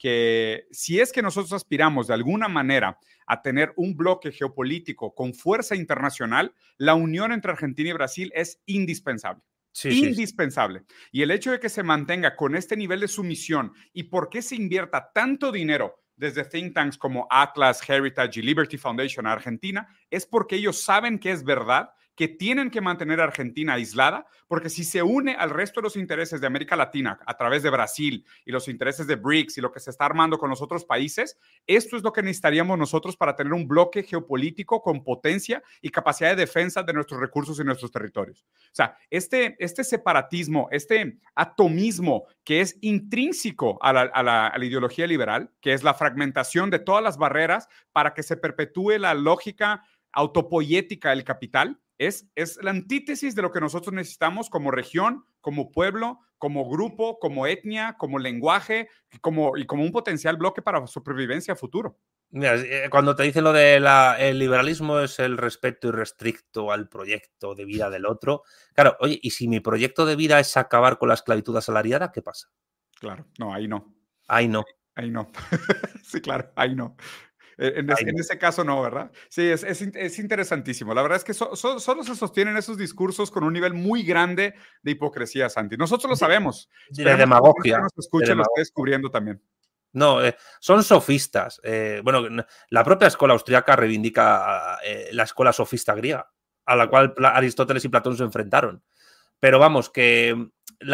que si es que nosotros aspiramos de alguna manera a tener un bloque geopolítico con fuerza internacional, la unión entre Argentina y Brasil es indispensable. Sí, indispensable. Sí. Y el hecho de que se mantenga con este nivel de sumisión y por qué se invierta tanto dinero desde think tanks como Atlas, Heritage y Liberty Foundation a Argentina, es porque ellos saben que es verdad, que tienen que mantener a Argentina aislada, porque si se une al resto de los intereses de América Latina a través de Brasil y los intereses de BRICS y lo que se está armando con los otros países, esto es lo que necesitaríamos nosotros para tener un bloque geopolítico con potencia y capacidad de defensa de nuestros recursos y nuestros territorios. O sea, este separatismo, este atomismo que es intrínseco a la ideología liberal, que es la fragmentación de todas las barreras para que se perpetúe la lógica autopoyética del capital, es la antítesis de lo que nosotros necesitamos como región, como pueblo, como grupo, como etnia, como lenguaje y como un potencial bloque para supervivencia futuro. Mira, cuando te dicen lo de el liberalismo es el respeto irrestricto al proyecto de vida del otro, claro, oye, ¿y si mi proyecto de vida es acabar con la esclavitud asalariada, qué pasa? Claro, no, ahí no. Ahí no. Ahí no. Sí, claro, ahí no. En ese caso no, ¿verdad? Sí, es interesantísimo. La verdad es que solo se sostienen esos discursos con un nivel muy grande de hipocresía, Santi. Nosotros lo sabemos. De demagogia. Que nos escuche, lo esté descubriendo también. No, son sofistas. Bueno, la propia escuela austriaca reivindica la escuela sofista griega, a la cual Aristóteles y Platón se enfrentaron. Pero vamos, que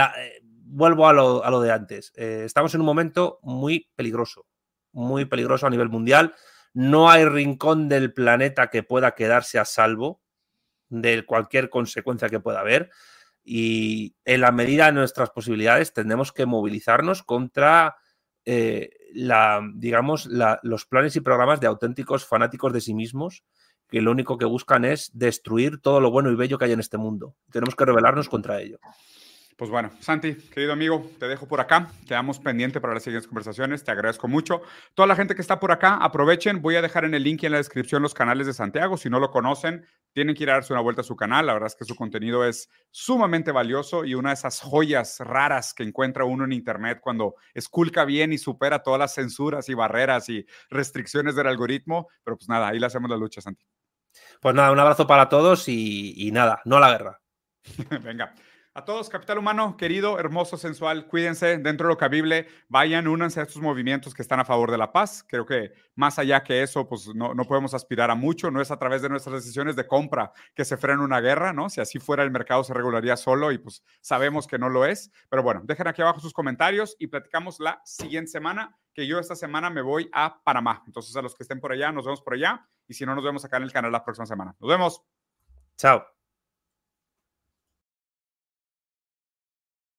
vuelvo a lo de antes. Estamos en un momento muy peligroso a nivel mundial. No hay rincón del planeta que pueda quedarse a salvo de cualquier consecuencia que pueda haber. Y en la medida de nuestras posibilidades tendremos que movilizarnos contra los planes y programas de auténticos fanáticos de sí mismos que lo único que buscan es destruir todo lo bueno y bello que hay en este mundo. Tenemos que rebelarnos contra ello. Pues bueno, Santi, querido amigo, te dejo por acá. Quedamos pendientes para las siguientes conversaciones. Te agradezco mucho. Toda la gente que está por acá, aprovechen. Voy a dejar en el link y en la descripción los canales de Santiago. Si no lo conocen, tienen que ir a darse una vuelta a su canal. La verdad es que su contenido es sumamente valioso y una de esas joyas raras que encuentra uno en Internet cuando esculca bien y supera todas las censuras y barreras y restricciones del algoritmo. Pero pues nada, ahí le hacemos la lucha, Santi. Pues nada, un abrazo para todos y nada, no a la guerra. Venga. A todos, capital humano, querido, hermoso, sensual, cuídense dentro de lo cabible, vayan, únanse a estos movimientos que están a favor de la paz. Creo que más allá que eso, pues no podemos aspirar a mucho, no es a través de nuestras decisiones de compra que se frena una guerra, ¿no? Si así fuera, el mercado se regularía solo y pues sabemos que no lo es. Pero bueno, dejen aquí abajo sus comentarios y platicamos la siguiente semana, que yo esta semana me voy a Panamá. Entonces, a los que estén por allá, nos vemos por allá y si no, nos vemos acá en el canal la próxima semana. Nos vemos. Chao.